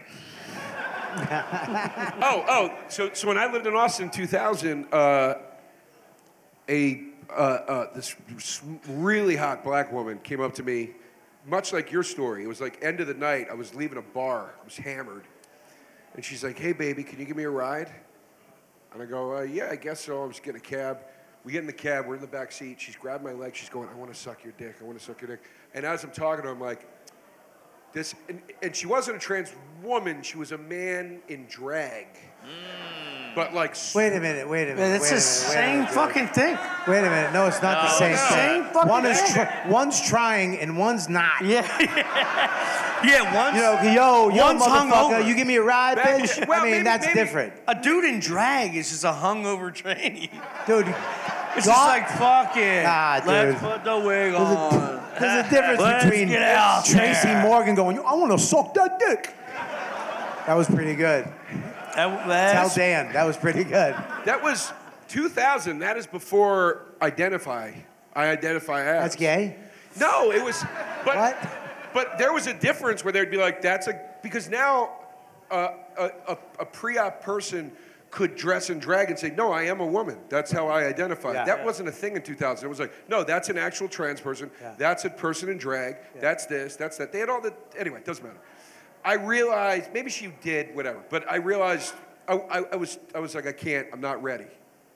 D: Oh, oh, so so when I lived in Austin in two thousand, uh, a uh, uh, this really hot black woman came up to me, much like your story. It was like end of the night. I was leaving a bar. I was hammered, and she's like, "Hey, baby, can you give me a ride?" And I go, uh, "Yeah, I guess so." I was getting a cab. We get in the cab. We're in the back seat. She's grabbed my leg. She's going, "I want to suck your dick. I want to suck your dick." And as I'm talking to her, I'm like, "This," and, and she wasn't a trans woman. She was a man in drag. But like,
F: Wait a minute, wait a minute.
E: Man, it's
F: wait
E: the
F: a minute, wait a
E: same
F: minute,
E: fucking thing.
F: Wait a minute. No, it's not the
C: No,
F: same
C: no.
F: thing.
E: Same fucking
F: One is
E: thing.
F: tr- one's trying and one's not.
E: Yeah. Yeah, once.
F: You know, yo, yo,
E: One's
F: motherfucker,
E: hungover.
F: you give me a ride,
D: That-
F: bitch?
D: well,
F: I mean,
D: maybe-
F: that's
D: maybe-
F: different.
E: A dude in drag is just a hungover trainee.
F: Dude,
E: It's
F: God-
E: just like, fuck it.
F: Nah,
E: Let's
F: dude.
E: put the wig
F: There's a,
E: on.
F: there's a difference
E: Let's
F: between
E: get out
F: Tracy
E: there.
F: Morgan going, I want to suck that dick. That was pretty good.
E: That-
F: Tell
E: that's-
F: Dan, that was pretty good.
D: that was two thousand. That is before identify. I identify as.
F: That's gay?
D: No, it was. But,
F: What?
D: But there was a difference where they'd be like, "That's a," because now uh, a, a, a pre-op person could dress in drag and say, "No, I am a woman. That's how I identify."
F: Yeah.
D: That
F: Yeah.
D: wasn't a thing in two thousand. It was like, "No, that's an actual trans person.
F: Yeah.
D: That's a person in drag. That's this. That's that." They had all the. Anyway, it doesn't matter. I realized maybe she did whatever, but I realized I, I, I was I was like, I can't. I'm not ready.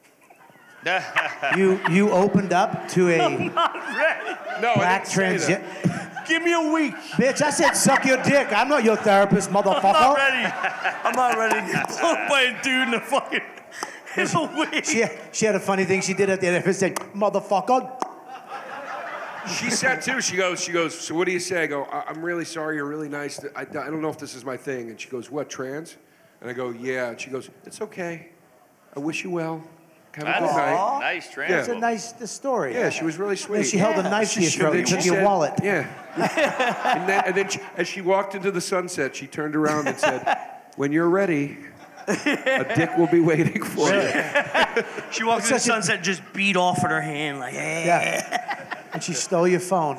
F: You you opened up to a
D: No, I
F: black
D: didn't say
F: trans.
D: that.
E: Give me a week.
F: Bitch, I said suck your dick. I'm not your therapist,
E: I'm not
F: motherfucker.
E: ready. I'm not ready to get blown by a dude in a fucking in a wig.
F: She, she had a funny thing she did at the end of it, said, motherfucker.
D: She said too. She goes. She goes. So what do you say? I go. I- I'm really sorry. You're really nice. I, I don't know if this is my thing. And she goes, what, trans? And I go, yeah. And she goes, it's okay. I wish you well. Have a
C: That's
D: good night.
C: nice trans.
D: Yeah.
F: It's a nice the story.
D: Yeah, she was really sweet.
F: And she held a knife to your
D: She-
F: throat
D: then
F: and
D: she
F: took your
D: said-
F: wallet.
D: Yeah. and then, and then she, as she walked into the sunset, she turned around and said, when you're ready, a dick will be waiting for you.
E: She walked in the
F: such a-
E: sunset, just beat off with her hand, like, hey.
F: Yeah. And she stole your phone.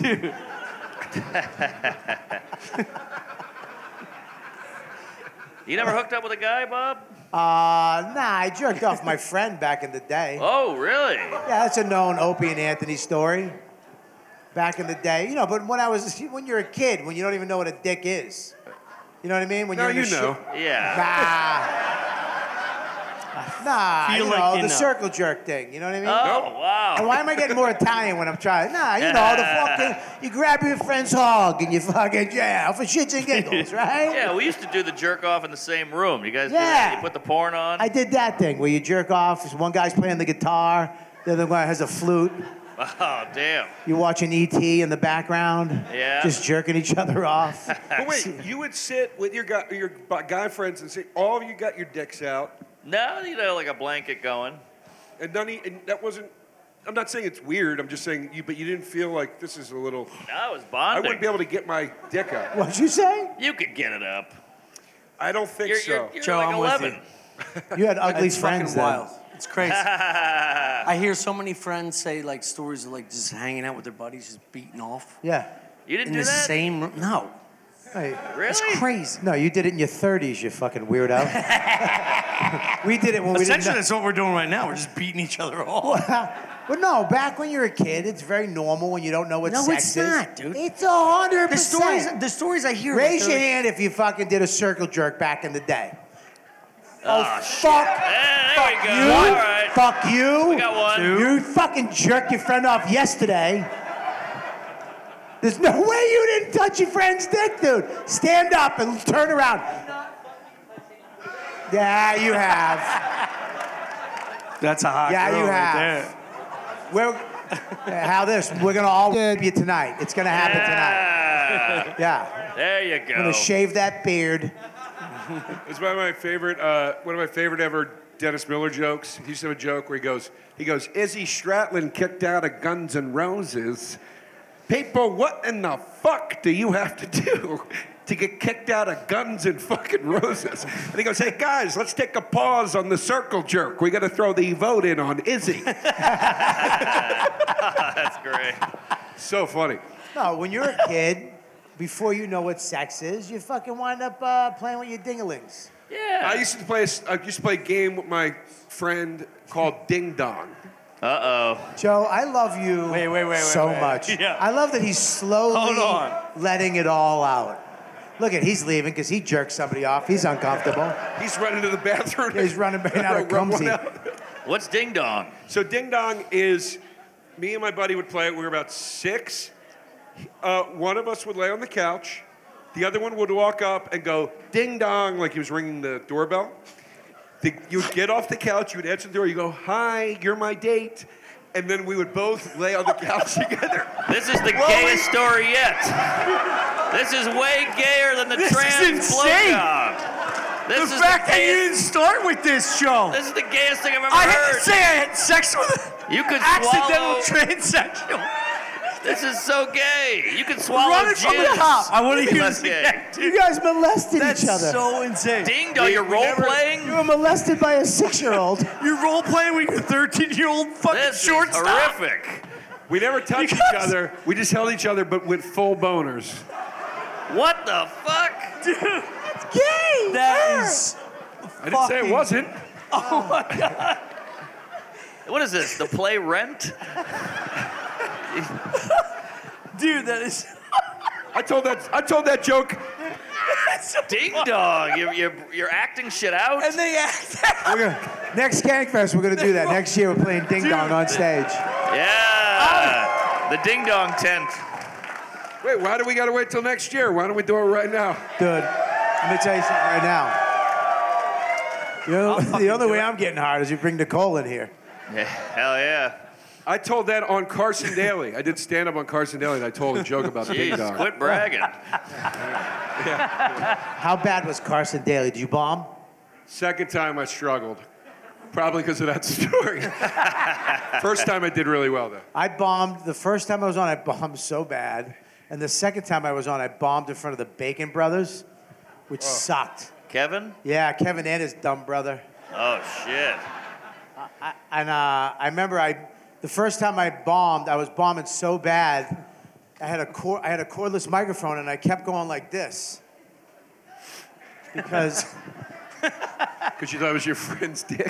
C: You never hooked up with a guy, Bob?
F: Uh, nah, I jerked off my friend back in the day.
C: Oh, really?
F: Yeah, that's a known Opie and Anthony story. Back in the day, you know. But when I was, when you're a kid, when you don't even know what a dick is, you know what I mean? When
D: Now
F: you're in
D: you
F: a
D: know.
C: Yeah.
F: Nah, nah,
E: Feel
F: you
E: like
F: know
E: you
F: the
E: know.
F: circle jerk thing. You know what I mean?
C: Oh, wow.
F: And why am I getting more Italian when I'm trying? Nah, you know the fucking. You grab your friend's hog and you fucking yeah for shits and giggles, right?
C: Yeah, we used to do the jerk off in the same room. You guys do
F: Yeah.
C: that? You put the porn on?
F: I did that thing where you jerk off. One guy's playing the guitar, the other guy has a flute.
C: Oh, damn.
F: You're watching E T in the background.
C: Yeah.
F: Just jerking each other off.
D: But wait, you would sit with your guy, your guy friends and say, all of you got your dicks out,
C: No, you know, like a blanket going.
D: and none of, and that wasn't. I'm not saying it's weird. I'm just saying you, but you didn't feel like this is a little.
C: No, it was
D: I
C: bonding.
D: wouldn't be able to get my dick out.
F: What'd you say?
C: You could get it up.
D: I don't think
C: You're,
D: so.
C: you're, you're
E: Joe,
C: like
E: I'm with
C: eleven.
F: You had ugly
E: It's
F: friends
E: fucking
F: then.
E: wild. It's crazy. I hear so many friends say like stories of like just hanging out with their buddies, just beating off.
F: Yeah.
C: You didn't
E: in
C: do
E: the
C: that?
E: same room. No.
F: Hey,
C: Really?
E: It's crazy.
F: no, you did it in your thirties, you fucking weirdo. We did it when we didn't
E: Essentially,
F: know.
E: that's what we're doing right now. We're just beating each other off.
F: But no, back when you're a kid, it's very normal when you don't know what
E: No,
F: sex
E: it's
F: is.
E: not, dude.
F: It's a hundred
E: The stories,
F: percent.
E: the stories I hear.
F: Raise
E: like,
F: your
E: they're-
F: hand if you fucking did a circle jerk back in the day.
C: Oh,
F: fuck.
C: shit. Yeah, there we go.
F: You.
C: All right.
F: Fuck you.
C: We got one.
F: You fucking jerked your friend off yesterday. There's no way you didn't touch your friend's dick, dude. Stand up and turn around. Yeah, you have.
E: That's a hot
F: Yeah,
E: girl
F: you
E: right
F: have.
E: there.
F: We're, how this? We're gonna all dib you tonight. It's gonna happen tonight.
C: Yeah.
F: Yeah.
C: There you go.
F: I'm gonna shave that beard.
D: It's one of my favorite, uh, one of my favorite ever Dennis Miller jokes. He used to have a joke where he goes, he goes, Izzy Stradlin kicked out of Guns N' Roses. People, what in the fuck do you have to do to get kicked out of Guns N' fucking Roses? And he goes, hey guys, let's take a pause on the circle jerk. We got to throw the vote in on Izzy.
C: That's great.
D: So funny.
F: No, when you're a kid, before you know what sex is, you fucking wind up uh, playing with your dinglings.
C: Yeah.
D: I used to play. I used to play a game with my friend called Ding Dong.
C: Uh-oh.
F: Joe, I love you
E: Wait, wait, wait, wait,
F: so
E: wait.
F: much.
E: Yeah.
F: I love that he's slowly
E: Hold on.
F: letting it all out. Look at, he's leaving because he jerked somebody off. He's uncomfortable.
D: He's running to the bathroom.
F: He's running right out of
D: Rub one
F: Cumsy.
D: out.
C: What's Ding Dong?
D: So Ding Dong is, me and my buddy would play it. We were about six. Uh, one of us would lay on the couch. The other one would walk up and go, ding dong, like he was ringing the doorbell. The, you would get off the couch, you would answer the door, you go, hi, you're my date. And then we would both lay on the couch together.
C: This is the
D: Well,
C: gayest
D: we-
C: story yet. This is way gayer than the
E: This is
C: trans
E: insane.
C: blowjob. This
E: The
C: is
E: fact
C: the
E: that you
C: gayest,
E: didn't start with this show.
C: This is the gayest thing I've ever
E: I
C: heard.
E: didn't say I had sex with an
C: You could
E: accidental
C: swallow.
E: transsexual.
C: This is so gay. You can swallow
E: Run it from the
C: jizz.
E: top. I want to hear
C: Less
E: this
C: gay.
E: again.
F: You guys molested
E: That's
F: each other.
E: so insane.
C: Ding Dong,
D: We-
C: you're
D: we
C: role
D: never-
C: playing?
F: You were molested by a six-year-old.
E: You're role playing with your thirteen-year-old fucking
C: This is
E: shortstop.
C: horrific.
D: We never touched
E: You
D: each
E: guys-
D: other. We just held each other, but with full boners.
C: What the fuck?
E: Dude,
F: It's gay.
E: that is.
D: I didn't say it
E: Fucking-
D: wasn't.
E: Oh my god.
C: What is this? The play Rent?
E: Dude, that is.
D: I told that. I told that joke.
C: Ding Dong, you're, you're, you're acting shit out?
E: And they act.
F: We're gonna, next Skankfest, we're gonna do that. Next year, we're playing Ding Dong on stage.
C: Yeah. The Ding Dong tent.
D: Wait, why do we gotta wait till next year? Why don't we do it right now?
F: Dude, let me tell you something right now. You know, the only way I'm getting hard is you bring Nicole in here.
C: Yeah, hell yeah.
D: I told that on Carson Daly. I did stand up on Carson Daly, and I told a joke about Ding
C: Jeez,
D: Dong.
C: quit bragging.
F: How bad was Carson Daly? Did you bomb?
D: Second time I struggled. Probably because of that story. First time I did really well, though.
F: I bombed. The first time I was on, I bombed so bad. And the second time I was on, I bombed in front of the Bacon Brothers, which sucked.
C: Kevin?
F: Yeah, Kevin and his dumb brother.
C: Oh, shit.
F: I, and uh, I remember I, the first time I bombed, I was bombing so bad. I had a cord, I had a cordless microphone, and I kept going like this because
D: Because you thought it was your friend's dick.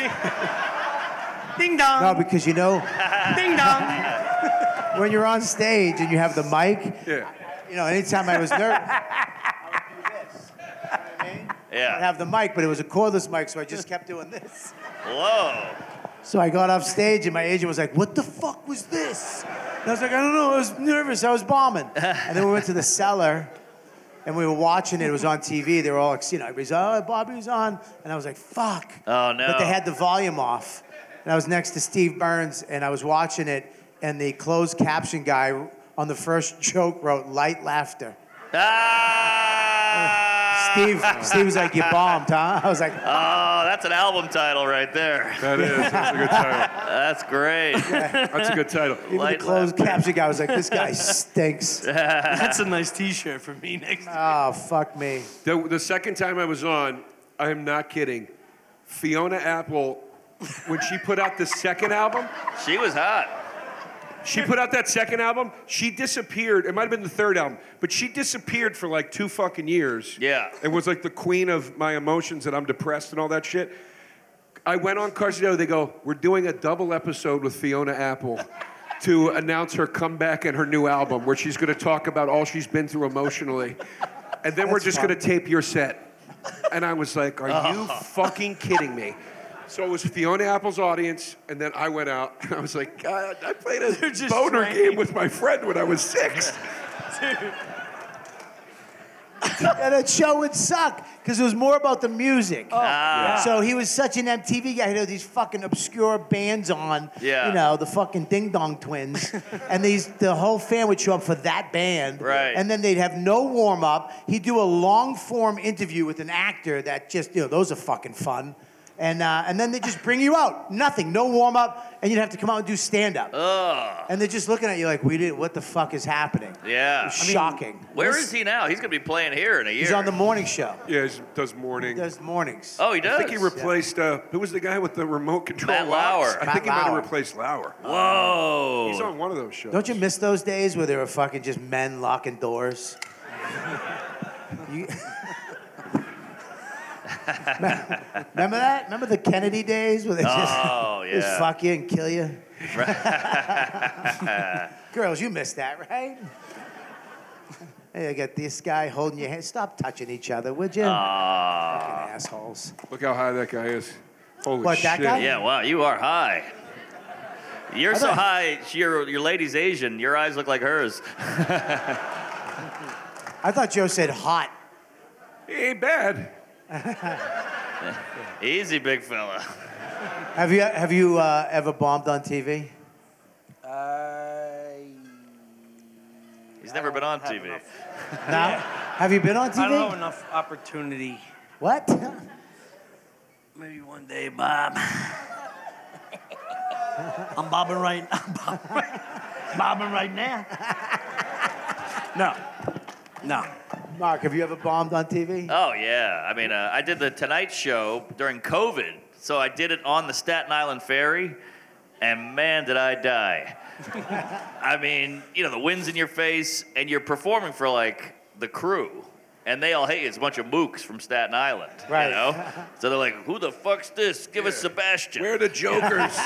E: Ding dong.
F: no, because you know
E: Ding dong.
F: when you're on stage and you have the mic,
D: Yeah.
F: you know, anytime I was nervous, I would do this. You know what I mean? I'd
C: Yeah.
F: have the mic, but it was a cordless mic, so I just kept doing this.
C: Whoa.
F: So I got off stage, and my agent was like, "What the fuck was this?" And I was like, "I don't know. I was nervous. I was bombing." And then we went to the cellar, and we were watching it. It was on T V. They were all, you know, everybody's, "Oh, Bobby's on," and I was like, "Fuck."
C: Oh, no.
F: But they had the volume off, and I was next to Steve Burns, and I was watching it, and the closed caption guy on the first joke wrote "light laughter."
C: Ah!
F: Steve, Steve was like, "You bombed, huh?" I was like,
C: Oh, that's an album title right there.
D: That is. That's a good title.
C: That's great.
D: That's a good title.
F: even the
C: Light
F: closed
C: laughter.
F: caption guy was like, "This guy stinks."
E: That's a nice T-shirt for me next.
F: Oh, fuck me.
D: The, the second time I was on, I am not kidding. Fiona Apple when she put out the second album.
C: She was hot.
D: She put out that second album. She disappeared. It might have been the third album, but she disappeared for like two fucking years.
C: Yeah.
D: And was like the queen of my emotions and I'm depressed and all that shit. I went on Carson Daly. They go, we're doing a double episode with Fiona Apple to announce her comeback and her new album, where she's going to talk about all she's been through emotionally. And then
F: That's
D: we're just
F: fun.
D: going to tape your set. And I was like, are you fucking kidding me? So it was Fiona Apple's audience, and then I went out, and I was like, God, I played a
E: just
D: boner
E: trained.
D: game with my friend when I was six.
F: And that show would suck because it was more about the music.
C: Ah.
F: So he was such an M T V guy. He had these fucking obscure bands on.
C: Yeah.
F: You know, the fucking Ding Dong Twins. And these the whole fan would show up for that band.
C: Right.
F: And then they'd have no warm up. He'd do a long form interview with an actor that just, you know, those are fucking fun. And uh, and then they just bring you out. Nothing, no warm up, and you'd have to come out and do stand up.
C: Ugh.
F: And they're just looking at you like, we did. What the fuck is happening?
C: Yeah.
F: It's shocking.
C: Where is he now? He's going to be playing here in a year.
F: He's on the morning show.
D: Yeah, he does morning.
F: He does mornings.
C: Oh, he does?
D: I think he replaced, uh, who was the guy with the remote control?
C: Matt
D: locks?
C: Lauer.
D: I
F: Matt
D: think he might
F: Lauer.
D: have replaced Lauer.
C: Whoa.
D: He's on one of those shows.
F: Don't you miss those days where there were fucking just men locking doors? You- Remember that? Remember the Kennedy days where they just,
C: Oh,
F: just
C: yeah.
F: fuck you and kill you? Girls, you missed that, right? Hey, I got this guy holding your hand. Stop touching each other, would you?
C: Ah.
F: Fucking assholes.
D: Look how high that guy is. Holy
F: What, that
D: shit.
F: guy?
C: Yeah, wow, you are high. You're
F: I
C: so
F: thought-
C: high, your, your lady's Asian. Your eyes look like hers.
F: I thought Joe said hot.
D: He ain't bad.
C: Easy, big fella.
F: Have you have you uh, ever bombed on T V?
E: I
C: He's never been on T V.
E: enough-
F: No. Have you been on T V?
E: I don't have enough opportunity.
F: What?
E: Maybe one day, Bob. I'm bobbing right. I'm bobbing right, bobbing right now. No, no.
F: Mark, have you ever bombed on T V?
C: Oh, yeah. I mean, uh, I did the Tonight Show during COVID. So I did it on the Staten Island Ferry, and man, did I die. I mean, you know, the wind's in your face, and you're performing for, like, the crew. And they all hate you. It's a bunch of mooks from Staten Island,
F: Right.
C: you know? So they're like, who the fuck's this? Give us Sebastian.
D: Where are the jokers?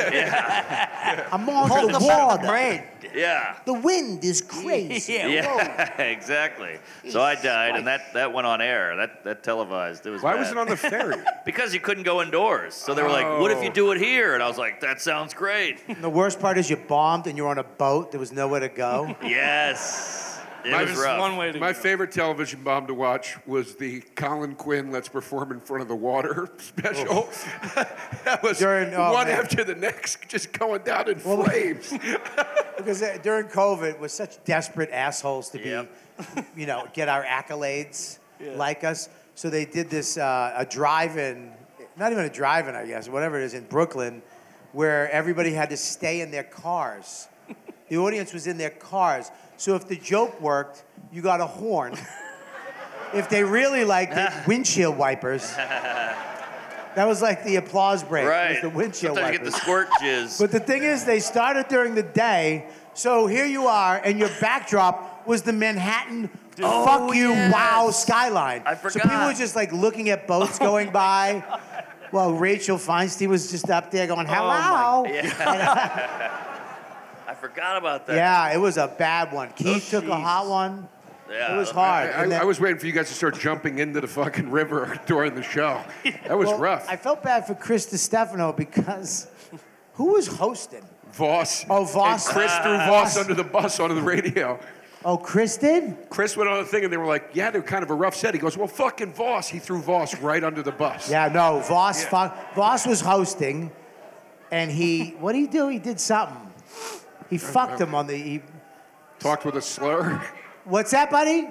C: Yeah,
F: I'm on the water.
C: yeah.
F: The wind is crazy.
C: Yeah, exactly. So I died, and that, that went on air. That that televised. It was
D: Why
C: bad.
D: was it on the ferry?
C: Because you couldn't go indoors. So they were like, what if you
D: Oh.
C: do it here? And I was like, that sounds great.
F: The worst part is you bombed and you're on a boat. There was nowhere to go.
C: Yes. It
D: My-
C: was rough.
E: One way to
D: My
E: go.
D: favorite television bomb to watch was the Colin Quinn Let's Perform in Front of the Water special. That was
F: During- oh,
D: one
F: man.
D: after the next, just going down in flames.
F: Because uh, during COVID, we're such desperate assholes to be,
C: Yep.
F: you know, get our accolades like us. So they did this, uh, a drive-in, not even a drive-in, I guess, whatever it is, in Brooklyn, where everybody had to stay in their cars. The audience was in their cars. So if the joke worked, you got a horn. If they really liked it, windshield wipers. That was like the applause break.
C: Right.
F: Was the windshield
C: Sometimes you
F: wipers.
C: get the squirt jizz.
F: But the thing is, they started during the day. So here you are, and your backdrop was the Manhattan
C: Oh,
F: fuck you,
C: yes.
F: wow skyline.
C: I
F: So
C: forgot.
F: people were just like looking at boats going by. While Rachel Feinstein was just up there going, hello.
C: Yeah. I forgot about that.
F: Yeah, it was a bad one. Keith took a
C: jeez.
F: hot one.
C: Yeah.
F: It was hard.
D: I,
F: And then-
D: I was waiting for you guys to start jumping into the fucking river during the show. That was
F: well,
D: rough.
F: I felt bad for Chris DiStefano because who was hosting?
D: Voss.
F: Oh, Voss.
D: And Chris threw Voss under the bus onto the radio.
F: Oh, Chris did?
D: Chris went on the thing and they were like, yeah, they're kind of a rough set. He goes, well, fucking Voss. He threw Voss right under the bus.
F: Yeah, no, Voss,
D: Yeah.
F: fu- Voss was hosting, and he, what did he do? He did something. He fucked him on the, he,
D: Talked with a slur.
F: what's that, buddy?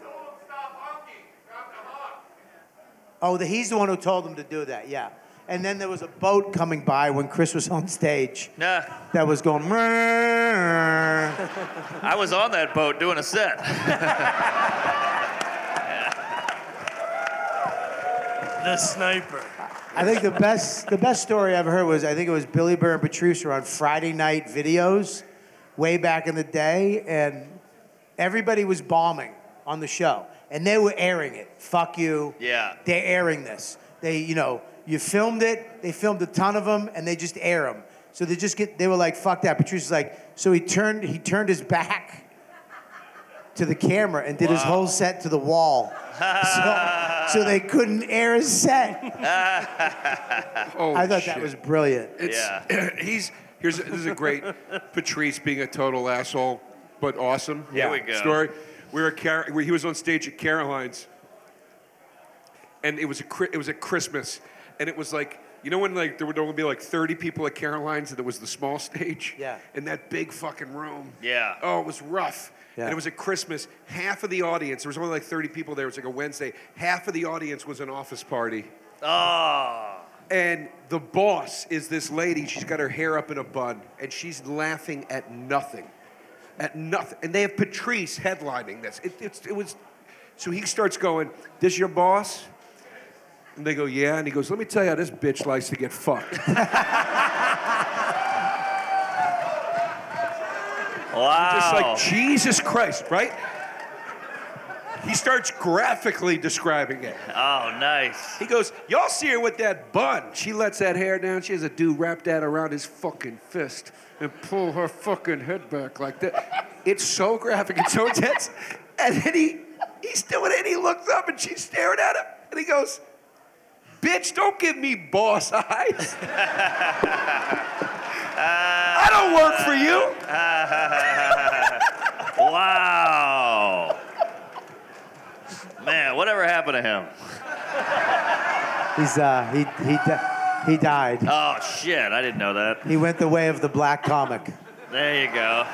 F: Oh, the, he's the one who told him to do that, yeah. And then there was a boat coming by when Chris was on stage
C: Nah,
F: that was going, "Mrrr."
C: I was on that boat doing a set.
E: The sniper.
F: I think the best the best story I ever heard was I think it was Billy Burr and Patrice were on Friday night videos way back in the day, and everybody was bombing on the show, and they were airing it. Fuck you.
C: Yeah.
F: They're airing this. They, you know, you filmed it. They filmed a ton of them, and they just air them. So they just get. They were like, "Fuck that." Patrice was like, so he turned. He turned his back to the camera and did wow. his whole set to the wall, so, so they couldn't air his set.
D: Oh,
F: I thought
D: shit.
F: that was brilliant.
D: It's,
C: Yeah.
D: he's here's this is a great Patrice being a total asshole, but awesome.
C: Here we go.
D: Story. We were at Car- he was on stage at Caroline's, and it was a it was at Christmas, and it was like. You know when like there would only be like thirty people at Caroline's and it was the small stage?
F: Yeah.
D: In that big fucking room.
C: Yeah.
D: Oh, it was rough.
F: Yeah.
D: And it was at Christmas. Half of the audience, there was only like thirty people there. It was like a Wednesday. Half of the audience was an office party.
C: Oh.
D: And the boss is this lady. She's got her hair up in a bun. And she's laughing at nothing. At nothing. And they have Patrice headlining this. It, it's, it was, so he starts going, "This your boss?" And they go, "Yeah." And he goes, "Let me tell you how this bitch likes to get fucked."
C: Wow.
D: Just like, Jesus Christ, right? He starts graphically describing it.
C: Oh, nice.
D: He goes, "Y'all see her with that bun. She lets that hair down. She has a dude wrap that around his fucking fist and pull her fucking head back like that." It's so graphic. It's so intense. And then he, he's doing it, and he looks up, and she's staring at him. And he goes, "Bitch, don't give me boss eyes. I don't work for you."
C: Wow. Man, whatever happened to him?
F: He's uh he he di- he died.
C: Oh shit, I didn't know that.
F: He went the way of the black comic.
C: There you go.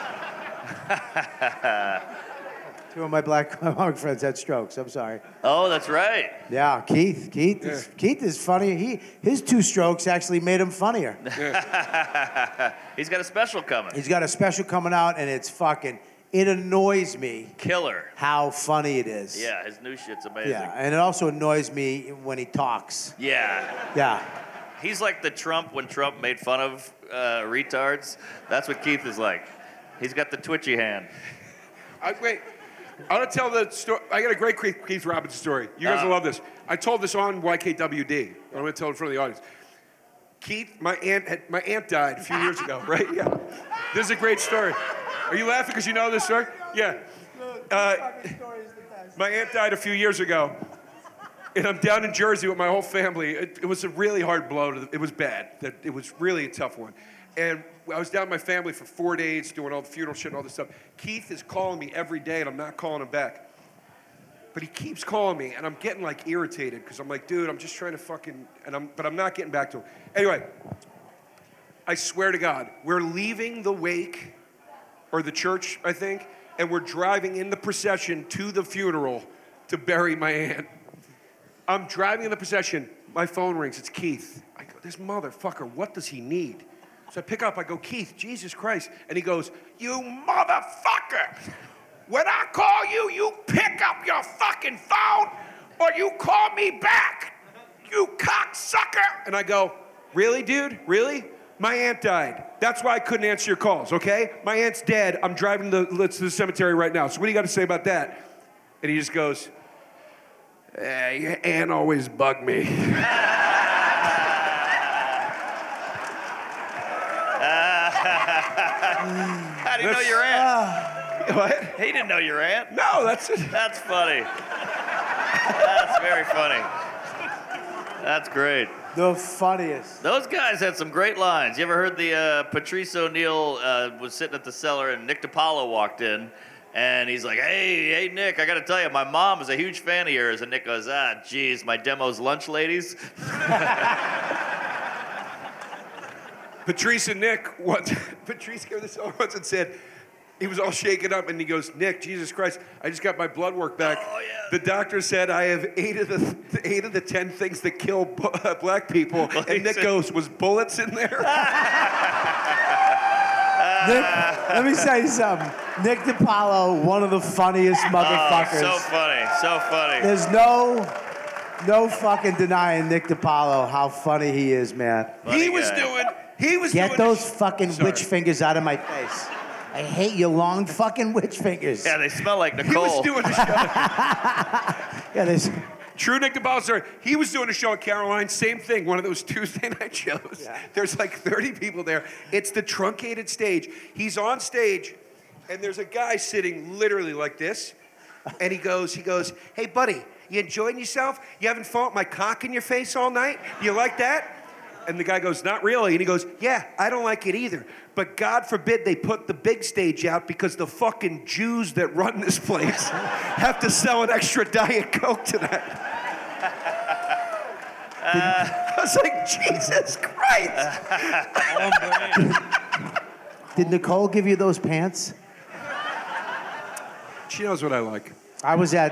F: Two of my black comic friends had strokes. I'm sorry.
C: Oh, that's right.
F: Yeah, Keith. Keith is Keith is funny. He his two strokes actually made him funnier.
C: He's got a special coming.
F: He's got a special coming out, and it's fucking. It annoys me
C: Killer.
F: how funny it is.
C: Yeah, his new shit's amazing.
F: Yeah, and it also annoys me when he talks.
C: Yeah.
F: Yeah.
C: He's like the Trump when Trump made fun of uh, retards. That's what Keith is like. He's got the twitchy hand.
D: I, wait, I want to tell the story. I got a great Keith, Keith Robinson story. You guys
C: Uh.
D: will love this. I told this on Y K W D. I'm going to tell it in front of the audience. Keith, my aunt had, my aunt died a few years ago, right? Yeah. This is a great story. Are you laughing because you know this story? Yeah. Uh, my aunt died a few years ago, and I'm down in Jersey with my whole family. It, it was a really hard blow. To the, it was bad. It was really a tough one. And I was down with my family for four days doing all the funeral shit and all this stuff. Keith is calling me every day, and I'm not calling him back. But he keeps calling me, and I'm getting like irritated because I'm like, dude, I'm just trying to fucking, and I'm, but I'm not getting back to him. Anyway, I swear to God, we're leaving the wake, or the church, I think, and we're driving in the procession to the funeral to bury my aunt. I'm driving in the procession. My phone rings. It's Keith. I go, this motherfucker, what does he need? So I pick up. I go, Keith, Jesus Christ. And he goes, you motherfucker. When I call you, you pick up your fucking phone or you call me back. You cocksucker. And I go, really, dude? Really? My aunt died. That's why I couldn't answer your calls, okay? My aunt's dead. I'm driving to the, to the cemetery right now. So what do you got to say about that? And he just goes, eh, your aunt always bugged me.
C: How do you know your aunt?
D: What?
C: He didn't know your aunt.
D: No, that's it.
C: That's funny. That's very funny. That's great.
F: The funniest.
C: Those guys had some great lines. You ever heard the uh, Patrice O'Neal uh, was sitting at the cellar and Nick DiPaolo walked in and he's like, hey, hey, Nick, I got to tell you, my mom is a huge fan of yours. And Nick goes, ah, geez, my demo's lunch ladies.
D: Patrice and Nick, what, Patrice gave this all once and said, he was all shaken up, and he goes, Nick, Jesus Christ, I just got my blood work back.
C: Oh, yeah.
D: The doctor said I have eight of the eight of the ten things that kill bu- uh, black people.
C: Well,
D: and Nick
C: said-
D: goes, was bullets in there?
F: Nick, let me tell you something. Nick DiPaolo, one of the funniest
C: Oh,
F: motherfuckers.
C: so funny, so funny.
F: There's no, no fucking denying Nick DiPaolo how funny he is, man.
C: Funny
D: he was
C: guy.
D: doing. He was
F: Get
D: doing
F: those
D: the sh-
F: fucking
D: Sorry.
F: witch fingers out of my face. I hate your long fucking witch fingers.
C: Yeah, they smell like
D: He
C: Nicole.
D: was doing a show.
F: Yeah, there's.
D: True Nick DiPaolo, sorry. He was doing a show at Caroline, same thing, one of those Tuesday night shows.
F: Yeah.
D: There's like thirty people there. It's the truncated stage. He's on stage, and there's a guy sitting literally like this, and he goes, he goes, hey buddy, you enjoying yourself? You haven't fought my cock in your face all night? You like that? And the guy goes, not really. And he goes, yeah, I don't like it either. But God forbid they put the big stage out because the fucking Jews that run this place have to sell an extra Diet Coke tonight. I was like, Jesus Christ.
F: Did Nicole give you those pants?
D: She knows what I like.
F: I was at.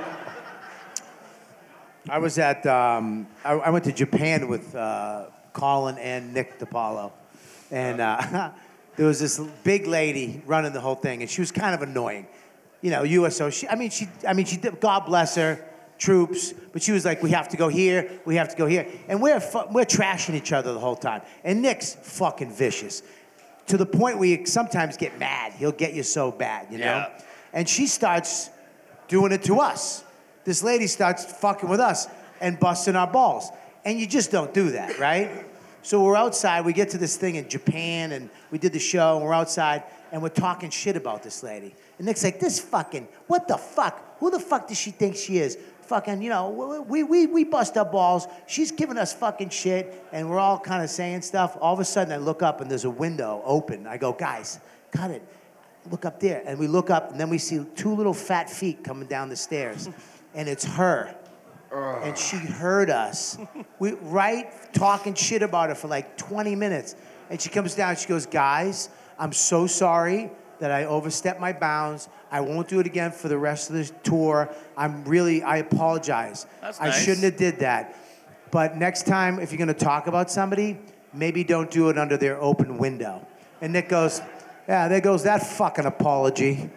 F: I was at. Um, I, I went to Japan with uh, Colin and Nick DiPaolo, and uh, there was this big lady running the whole thing, and she was kind of annoying. You know, U S O. She, I mean, she. I mean, she. did- God bless her. Troops, but she was like, we have to go here, we have to go here. And we're fu- we're trashing each other the whole time. And Nick's fucking vicious. To the point where you sometimes get mad. He'll get you so bad, you know?
C: Yeah.
F: And she starts doing it to us. This lady starts fucking with us and busting our balls. And you just don't do that, right? So we're outside, we get to this thing in Japan, and we did the show, and we're outside, and we're talking shit about this lady. And Nick's like, this fucking, what the fuck? Who the fuck does she think she is? Fucking, you know, we, we, we bust our balls. She's giving us fucking shit, and we're all kind of saying stuff. All of a sudden, I look up, and there's a window open. I go, guys, cut it. Look up there. And we look up, and then we see two little fat feet coming down the stairs. And it's her. And she heard us. We right talking shit about her for like twenty minutes. And she comes down, she goes, guys, I'm so sorry that I overstepped my bounds. I won't do it again for the rest of the tour. I'm really, I apologize.
C: That's
F: I
C: nice.
F: shouldn't have did that. But next time, if you're gonna talk about somebody, maybe don't do it under their open window. And Nick goes, yeah, there goes that fucking apology.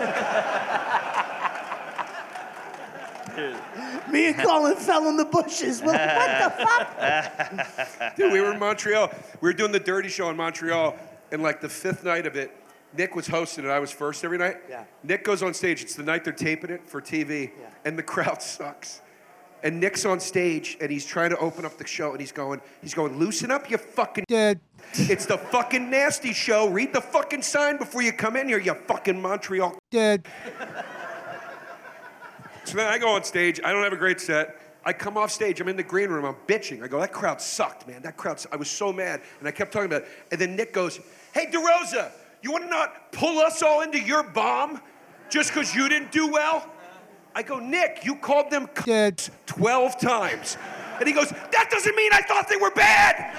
F: Me and Colin fell in the bushes. What, what the fuck?
D: Dude, we were in Montreal. We were doing the Dirty Show in Montreal, and like the fifth night of it, Nick was hosting it. I was first every night.
F: Yeah.
D: Nick goes on stage. It's the night they're taping it for T V,
F: Yeah.
D: and the crowd sucks. And Nick's on stage, and he's trying to open up the show, and he's going, he's going, loosen up, you fucking
F: Dead.
D: It's the fucking nasty show. Read the fucking sign before you come in here, you fucking Montreal.
F: Dead.
D: So then I go on stage. I don't have a great set. I come off stage. I'm in the green room. I'm bitching. I go, that crowd sucked, man. That crowd, su-" I was so mad. And I kept talking about it. And then Nick goes, hey, DeRosa, you want to not pull us all into your bomb just because you didn't do well? I go, Nick, you called them
F: Dead.
D: c- twelve times. And he goes, that doesn't mean I thought they were bad.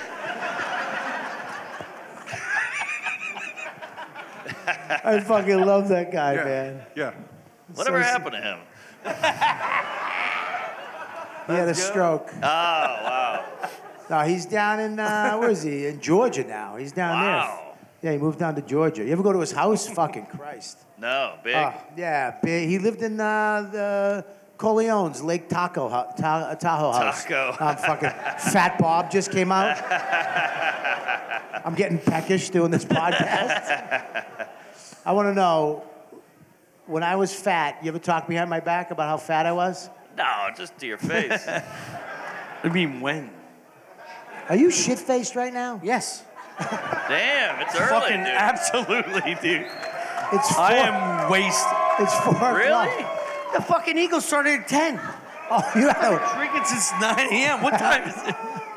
F: I fucking love that guy,
D: Yeah.
F: man.
D: Yeah.
C: Whatever
F: So-
C: happened to him?
F: He had a stroke.
C: Oh, wow.
F: No, he's down in, uh, where is he? In Georgia now. He's down
C: Wow.
F: there. Yeah, he moved down to Georgia. You ever go to his house? Fucking Christ.
C: No, big.
F: Oh, yeah, big. He lived in uh, the Corleone's Lake Taco hu- Ta- Tahoe house.
C: Taco.
F: Um, fucking Fat Bob just came out. I'm getting peckish doing this podcast. I want to know, when I was fat, you ever talk behind my back about how fat I was?
C: No, just to your face.
E: I mean, when?
F: Are you shit-faced right now?
E: Yes.
C: Damn, it's early,
E: Fucking
C: dude.
E: absolutely, dude.
F: It's four.
E: I am wasted.
F: It's four
C: Really?
F: o'clock.
E: The fucking Eagles started at ten.
F: Oh, you know.
E: Drinking since nine a.m. What time is it?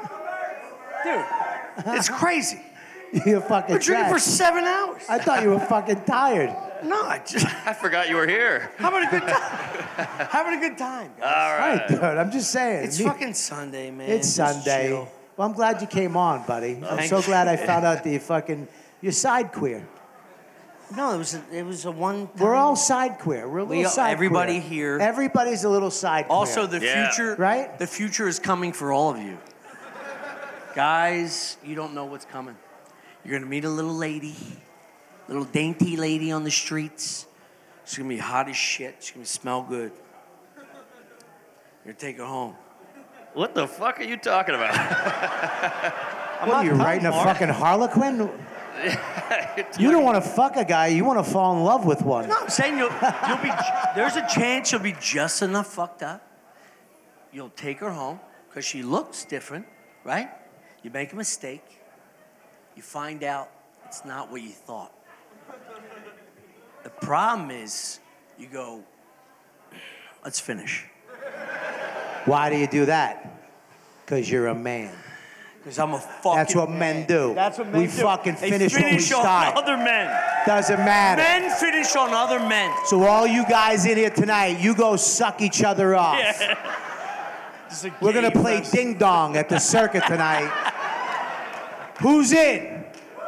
E: Dude, it's crazy.
F: You're fucking
E: We're drinking for
F: trash.
E: seven hours.
F: I thought you were fucking tired.
E: No, I just
C: I forgot you were here.
E: having a good time. having a good time.
C: All
E: Guys.
C: right.
F: Right, dude. I'm just saying.
E: It's
F: Me-
E: fucking Sunday, man.
F: It's
E: Just
F: Sunday.
E: chill.
F: Well, I'm glad you came on, buddy. I'm
E: Thank
F: so
E: you.
F: glad I found out that you fucking you're side queer.
E: No, it was a, it was a one.
F: We're all side queer. We're a
E: We
F: little
E: all-
F: side
E: everybody
F: queer.
E: here-
F: Everybody's a little side queer.
E: Also, the
C: Yeah.
E: future,
F: Right?
E: The future is coming for all of you. Guys, you don't know what's coming. You're gonna meet a little lady, little dainty lady on the streets. She's gonna be hot as shit. She's gonna smell good. You're gonna take her home.
C: What the fuck are you talking about?
F: What are you writing a fucking Harlequin? You don't want to fuck a guy. You want to fall in love with one.
E: No, I'm saying you'll, you'll be. There's a chance you'll be just enough fucked up. You'll take her home because she looks different, right? You make a mistake. You find out it's not what you thought. The problem is, you go, let's finish.
F: Why do you do that? Because you're a man.
E: Because I'm a fucking
F: That's what
E: man.
F: men do.
E: That's what men
F: we
E: do.
F: We fucking
E: they
F: finish,
E: finish
F: when we
E: on
F: start.
E: other men.
F: Doesn't matter.
E: Men finish on other men.
F: So all you guys in here tonight, you go suck each other off.
E: Yeah.
F: We're gonna play
E: person.
F: ding dong at the circuit tonight. Who's in?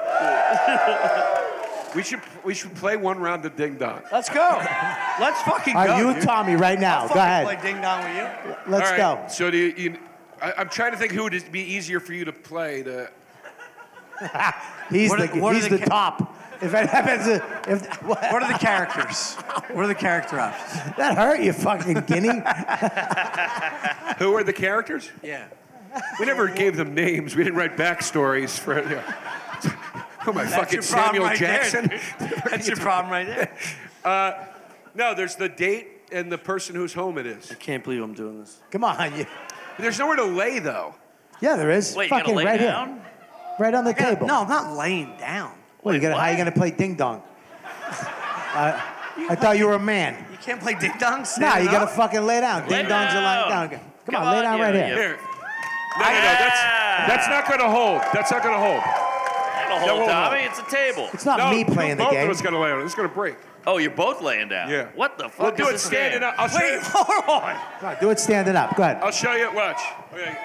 D: We should we should play one round of ding dong.
E: Let's go. Let's fucking
F: All
E: go.
F: right, you and
E: dude.
F: Tommy right now.
E: I'll
F: Go
E: fucking
F: ahead.
E: play ding dong with you.
F: Let's
D: All right,
F: go.
D: So do you, you I, I'm trying to think who would be easier for you to play. The
F: He's
E: What
F: the
E: are- what are
F: he's
E: the
F: the
E: ca-
F: top. If it happens, if
E: What are the characters? What are the character options?
F: that hurt you, fucking guinea.
D: who are the characters?
E: Yeah.
D: We never gave them names. We didn't write backstories for. You know. Oh my
E: That's
D: fucking
E: your problem
D: Samuel
E: right there,
D: Jackson.
E: dude. That's your problem right there.
D: Uh, no, there's the date and the person whose home it is.
E: I can't believe I'm doing this.
F: Come on, you.
D: There's nowhere to lay though.
F: Yeah, there is.
C: Wait, you
F: fucking
C: gotta lay
F: right
C: down?
F: here, right on the table.
E: No, I'm not laying down.
F: What, you gonna, how you gonna play ding dong? Uh, I thought you were a man.
E: You can't play ding dong.
F: Nah,
E: standing
F: you gotta
E: up?
F: fucking lay down.
C: Lay
F: Ding dongs are lying
C: down.
F: down. Come,
C: Come
F: on, lay
C: on,
F: down
C: you-
F: right here.
C: you-
D: Here. No, no, no. That's that's not gonna hold. That's not gonna hold.
C: That'll
D: That
C: hold,
D: won't
C: Tommy.
D: hold.
C: It's a table.
F: It's not
D: no,
F: me playing the
D: both
F: game.
D: of us gotta lay on it. It's gonna break.
C: Oh, you're both laying down.
D: Yeah.
C: What the
D: We'll
C: fuck
D: do
C: is
D: it
C: this
D: standing
C: game?
D: up. I'll show
E: Wait,
D: you.
E: hold on.
F: Come on, do it standing up. Go ahead.
D: I'll show you. Watch. Okay.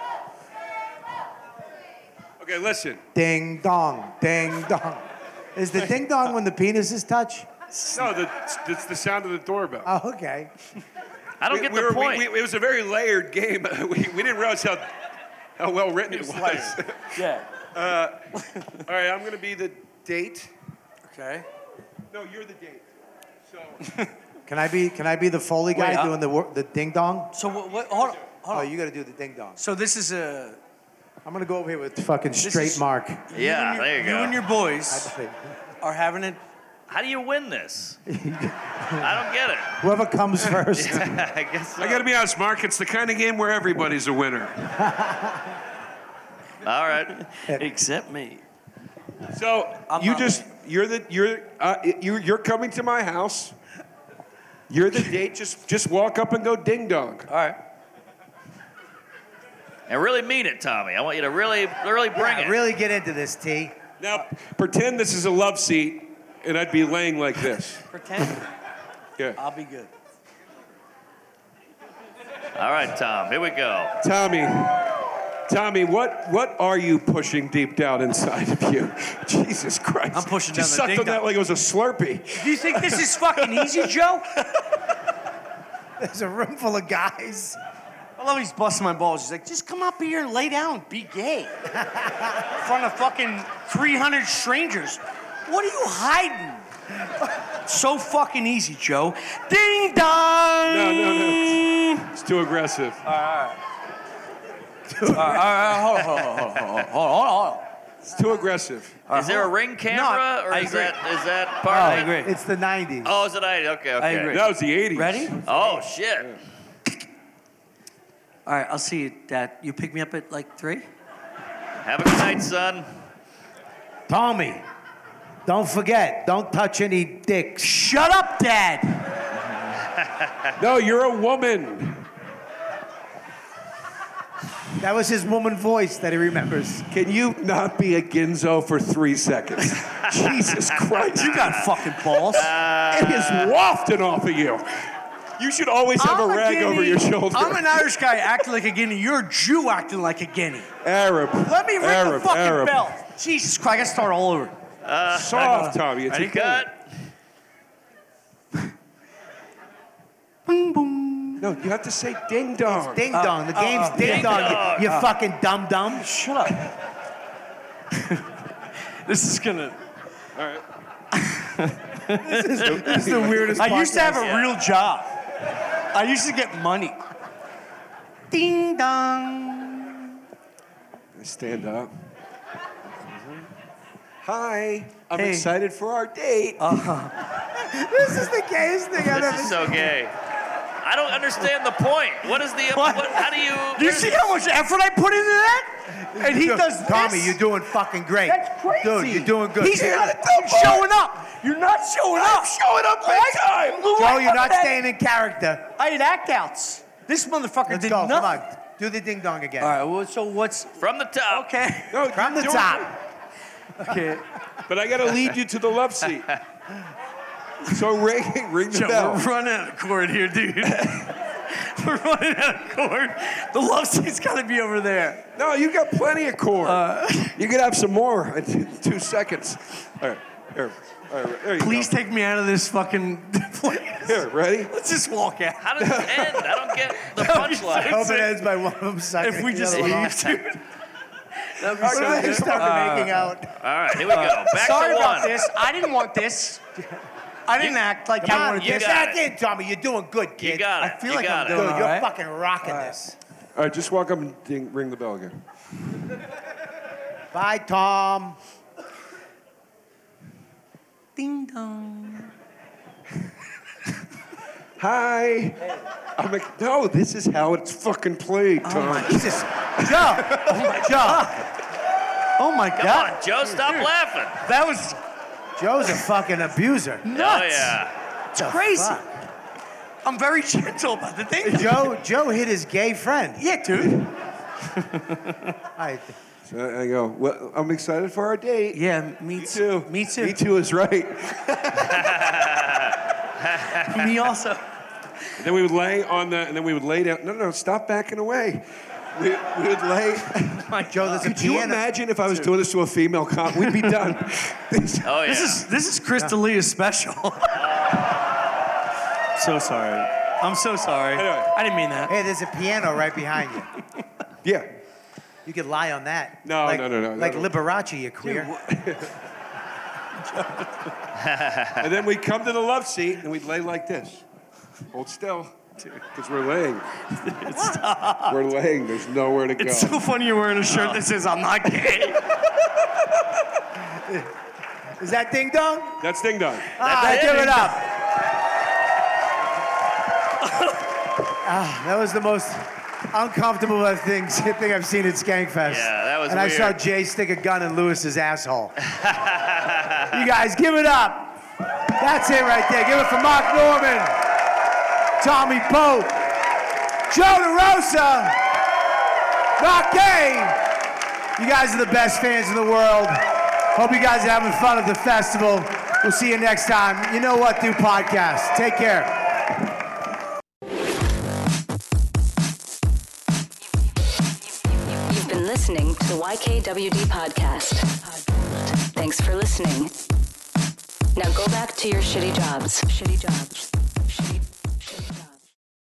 D: Okay, listen.
F: Ding dong, ding dong. Is the ding dong when the penises touch?
D: No, the, it's the sound of the doorbell.
F: Oh, okay.
C: I don't
D: We-
C: get
D: we
C: the
D: were- we-
C: point.
D: we- it was a very layered game. we, we didn't realize how, how well written it was.
E: Yeah.
D: Uh, all right, I'm going to be the date.
E: Okay.
D: No, you're the date. So,
F: Can I be? Can I be the Foley guy
E: Wait, uh,
F: doing the wor- the ding dong?
E: So what? what hold on. Hold
F: Oh,
E: on.
F: you got to do the ding dong.
E: So this is a.
F: I'm gonna go over here with fucking straight
E: is-
F: mark.
C: Yeah,
E: you and your,
C: there you go.
E: You and your boys are having a.
C: How do you win this? I don't get it.
F: Whoever comes first.
C: I guess so.
D: I got to be honest, Mark. It's the kind of game where everybody's a winner.
C: All right.
E: Except me.
D: So
E: I'm
D: you
E: not
D: just you're the you're uh, you you're coming to my house. You're the date. Just just walk up and go ding dong.
E: All right.
C: And really mean it, Tommy. I want you to really, really bring
F: Yeah,
C: it.
F: really get into this, T.
D: Now pretend this is a love seat, and I'd be laying like this.
E: Pretend.
D: Yeah.
E: I'll be good.
C: All right, Tom. Here we go.
D: Tommy, Tommy, what what are you pushing deep down inside of you? Jesus Christ!
E: I'm pushing
D: Just
E: down the
D: sucked on
E: ding
D: that
E: dong.
D: like it was a Slurpee.
E: Do you think this is fucking easy, Joe?
F: There's a room full of guys.
E: I love he's busting my balls. He's like, just come up here and lay down, be gay. In front of fucking three hundred strangers. What are you hiding? So fucking easy, Joe. Ding dong!
D: No, no, no. It's too aggressive.
E: All right, all right, hold on, hold on, hold on, hold on, hold on.
D: It's too aggressive.
C: Is there a ring camera, or
E: I
C: is
E: agree.
C: that is that part
E: I
C: of it?
E: agree.
F: It's the nineties.
C: Oh, is it I? Okay, okay.
E: I agree.
D: That was the eighties.
E: Ready?
C: Oh shit.
E: All right, I'll see you, Dad. You pick me up at like three?
C: Have a good night, son.
F: Tommy, don't forget, don't touch any dicks.
E: Shut up, Dad!
D: No, you're a woman.
F: That was his woman voice that he remembers.
D: Can you not be a Ginzo for three seconds? Jesus Christ.
E: You got fucking balls.
D: It is wafting off of you. You should always have
E: I'm
D: a rag
E: Guinea.
D: over your shoulder.
E: I'm an Irish guy acting like a Guinea. You're a Jew acting like a Guinea.
D: Arab.
E: Let me ring
D: Arab,
E: the fucking
D: Arab.
E: bell. Jesus Christ, I gotta start all over.
D: Soft, Tommy. It's
C: Ready,
D: okay.
C: cut.
E: Boom, boom.
D: No, you have to say ding dong.
F: Ding dong. The game's
E: uh,
F: ding,
C: ding
F: dong.
C: dong.
F: You, you fucking dumb dumb.
E: Shut up. This is gonna.
D: All right.
F: This is, this is the weirdest.
E: I used to have
F: podcast.
E: a real job. I used to get money.
F: Ding dong.
D: Stand up. Hi, I'm
E: Hey.
D: excited for our date.
F: This is the gayest thing I've
C: This
F: ever
C: is so gay. I don't understand the point. What is the? What? How do you?
E: Do you see how much effort I put into that? And he
F: Dude,
E: does
F: Tommy,
E: this?
F: you're doing fucking great.
E: That's crazy.
F: Dude, you're doing good.
E: He's not showing up. You're not showing up. I'm showing up big time.
F: Joe, you're not staying in character.
E: I had act outs. This motherfucker
F: Let's
E: did
F: go.
E: nothing.
F: Come on. Do the ding dong again.
E: All right. Well, so what's
C: From the top.
E: okay?
D: No,
F: From the
D: you're
F: top.
D: doing
E: Okay.
D: it. But I got to lead you to the love seat. So ring, ring the
E: Joe,
D: bell.
E: we're running out of cord here, dude. We're running out of cord. The love seat's got to be over there.
D: No, you got plenty of cord. You could have some more in two seconds. All right, here. All right, there you
E: Please
D: go.
E: take me out of this fucking place.
D: Here, ready?
E: Let's just walk out.
C: How does this end? I don't get the
F: I
C: punchline.
F: hope it ends by one of them sucking
E: If we
F: the
E: just
F: other one
E: leave,
F: off.
E: dude. That'd be
F: What
E: so
F: if they
E: good.
F: start making out?
C: All right, here we go. Back
E: Sorry
C: to
E: about
C: one.
E: this. I didn't want this. I didn't act like
F: Come
E: I
F: on,
E: wanted
C: you
F: get
E: this.
C: got
F: back
C: it.
F: in, Tommy. You're doing good, kid.
C: You got it.
E: I feel
C: you
E: like
C: got
E: I'm
C: it.
E: doing
F: Dude,
E: all
F: you're
E: right.
F: fucking rocking this.
D: All right, just walk up and ding, ring the bell again.
F: Bye, Tom.
E: Ding dong.
D: Hi. I'm like, no, this is how it's fucking played, Tom.
F: Jesus. Joe. Joe.
E: Oh my
C: Come
E: God.
C: on, Joe, stop laughing.
E: That was
F: Joe's a fucking abuser.
C: Oh
E: nuts.
C: yeah.
E: It's crazy.
F: fuck?
E: I'm very gentle about the thing.
F: Joe, Joe hit his gay friend.
E: Yeah, dude.
F: All right.
D: So I go, well, I'm excited for our date.
E: Yeah, me,
D: Me too.
E: Me too.
D: Me too is right.
E: Me also.
D: And then we would lay on the, and then we would lay down. No, no, stop backing away. We, we would lay.
F: Joe, there's a
D: Could you
F: piano.
D: imagine if I was doing this to a female cop? We'd be done. This-
C: Oh yeah.
E: This is this is Chris D'Elia's special. So sorry. I'm so sorry.
D: Anyway.
E: I didn't mean that.
F: Hey, there's a piano right behind you.
D: yeah.
F: You could lie on that.
D: No,
F: like,
D: no, no, no,
F: Like
D: no.
F: Liberace, you queer.
D: And then we'd come to the love seat and we'd lay like this. Hold still. Because we're laying.
E: Stop.
D: We're laying. There's nowhere to go.
E: It's so funny you're wearing a shirt that says I'm not gay.
F: Is that ding dong?
D: That's ding dong.
F: Ah,
C: it.
F: give it up. Ah, that was the most uncomfortable things, thing I've seen at Skankfest.
C: Yeah, that was
F: And I saw
C: weird.
F: Jay stick a gun in Lewis's asshole. You guys, give it up. That's it right there. Give it for Mark Norman, Tommy Pope, Joe DeRosa, Mark Kane. You guys are the best fans in the world. Hope you guys are having fun at the festival. We'll see you next time. You know what, do podcast. Take care.
I: You've been listening to the Y K W D podcast. Thanks for listening. Now go back to your shitty jobs. Shitty jobs.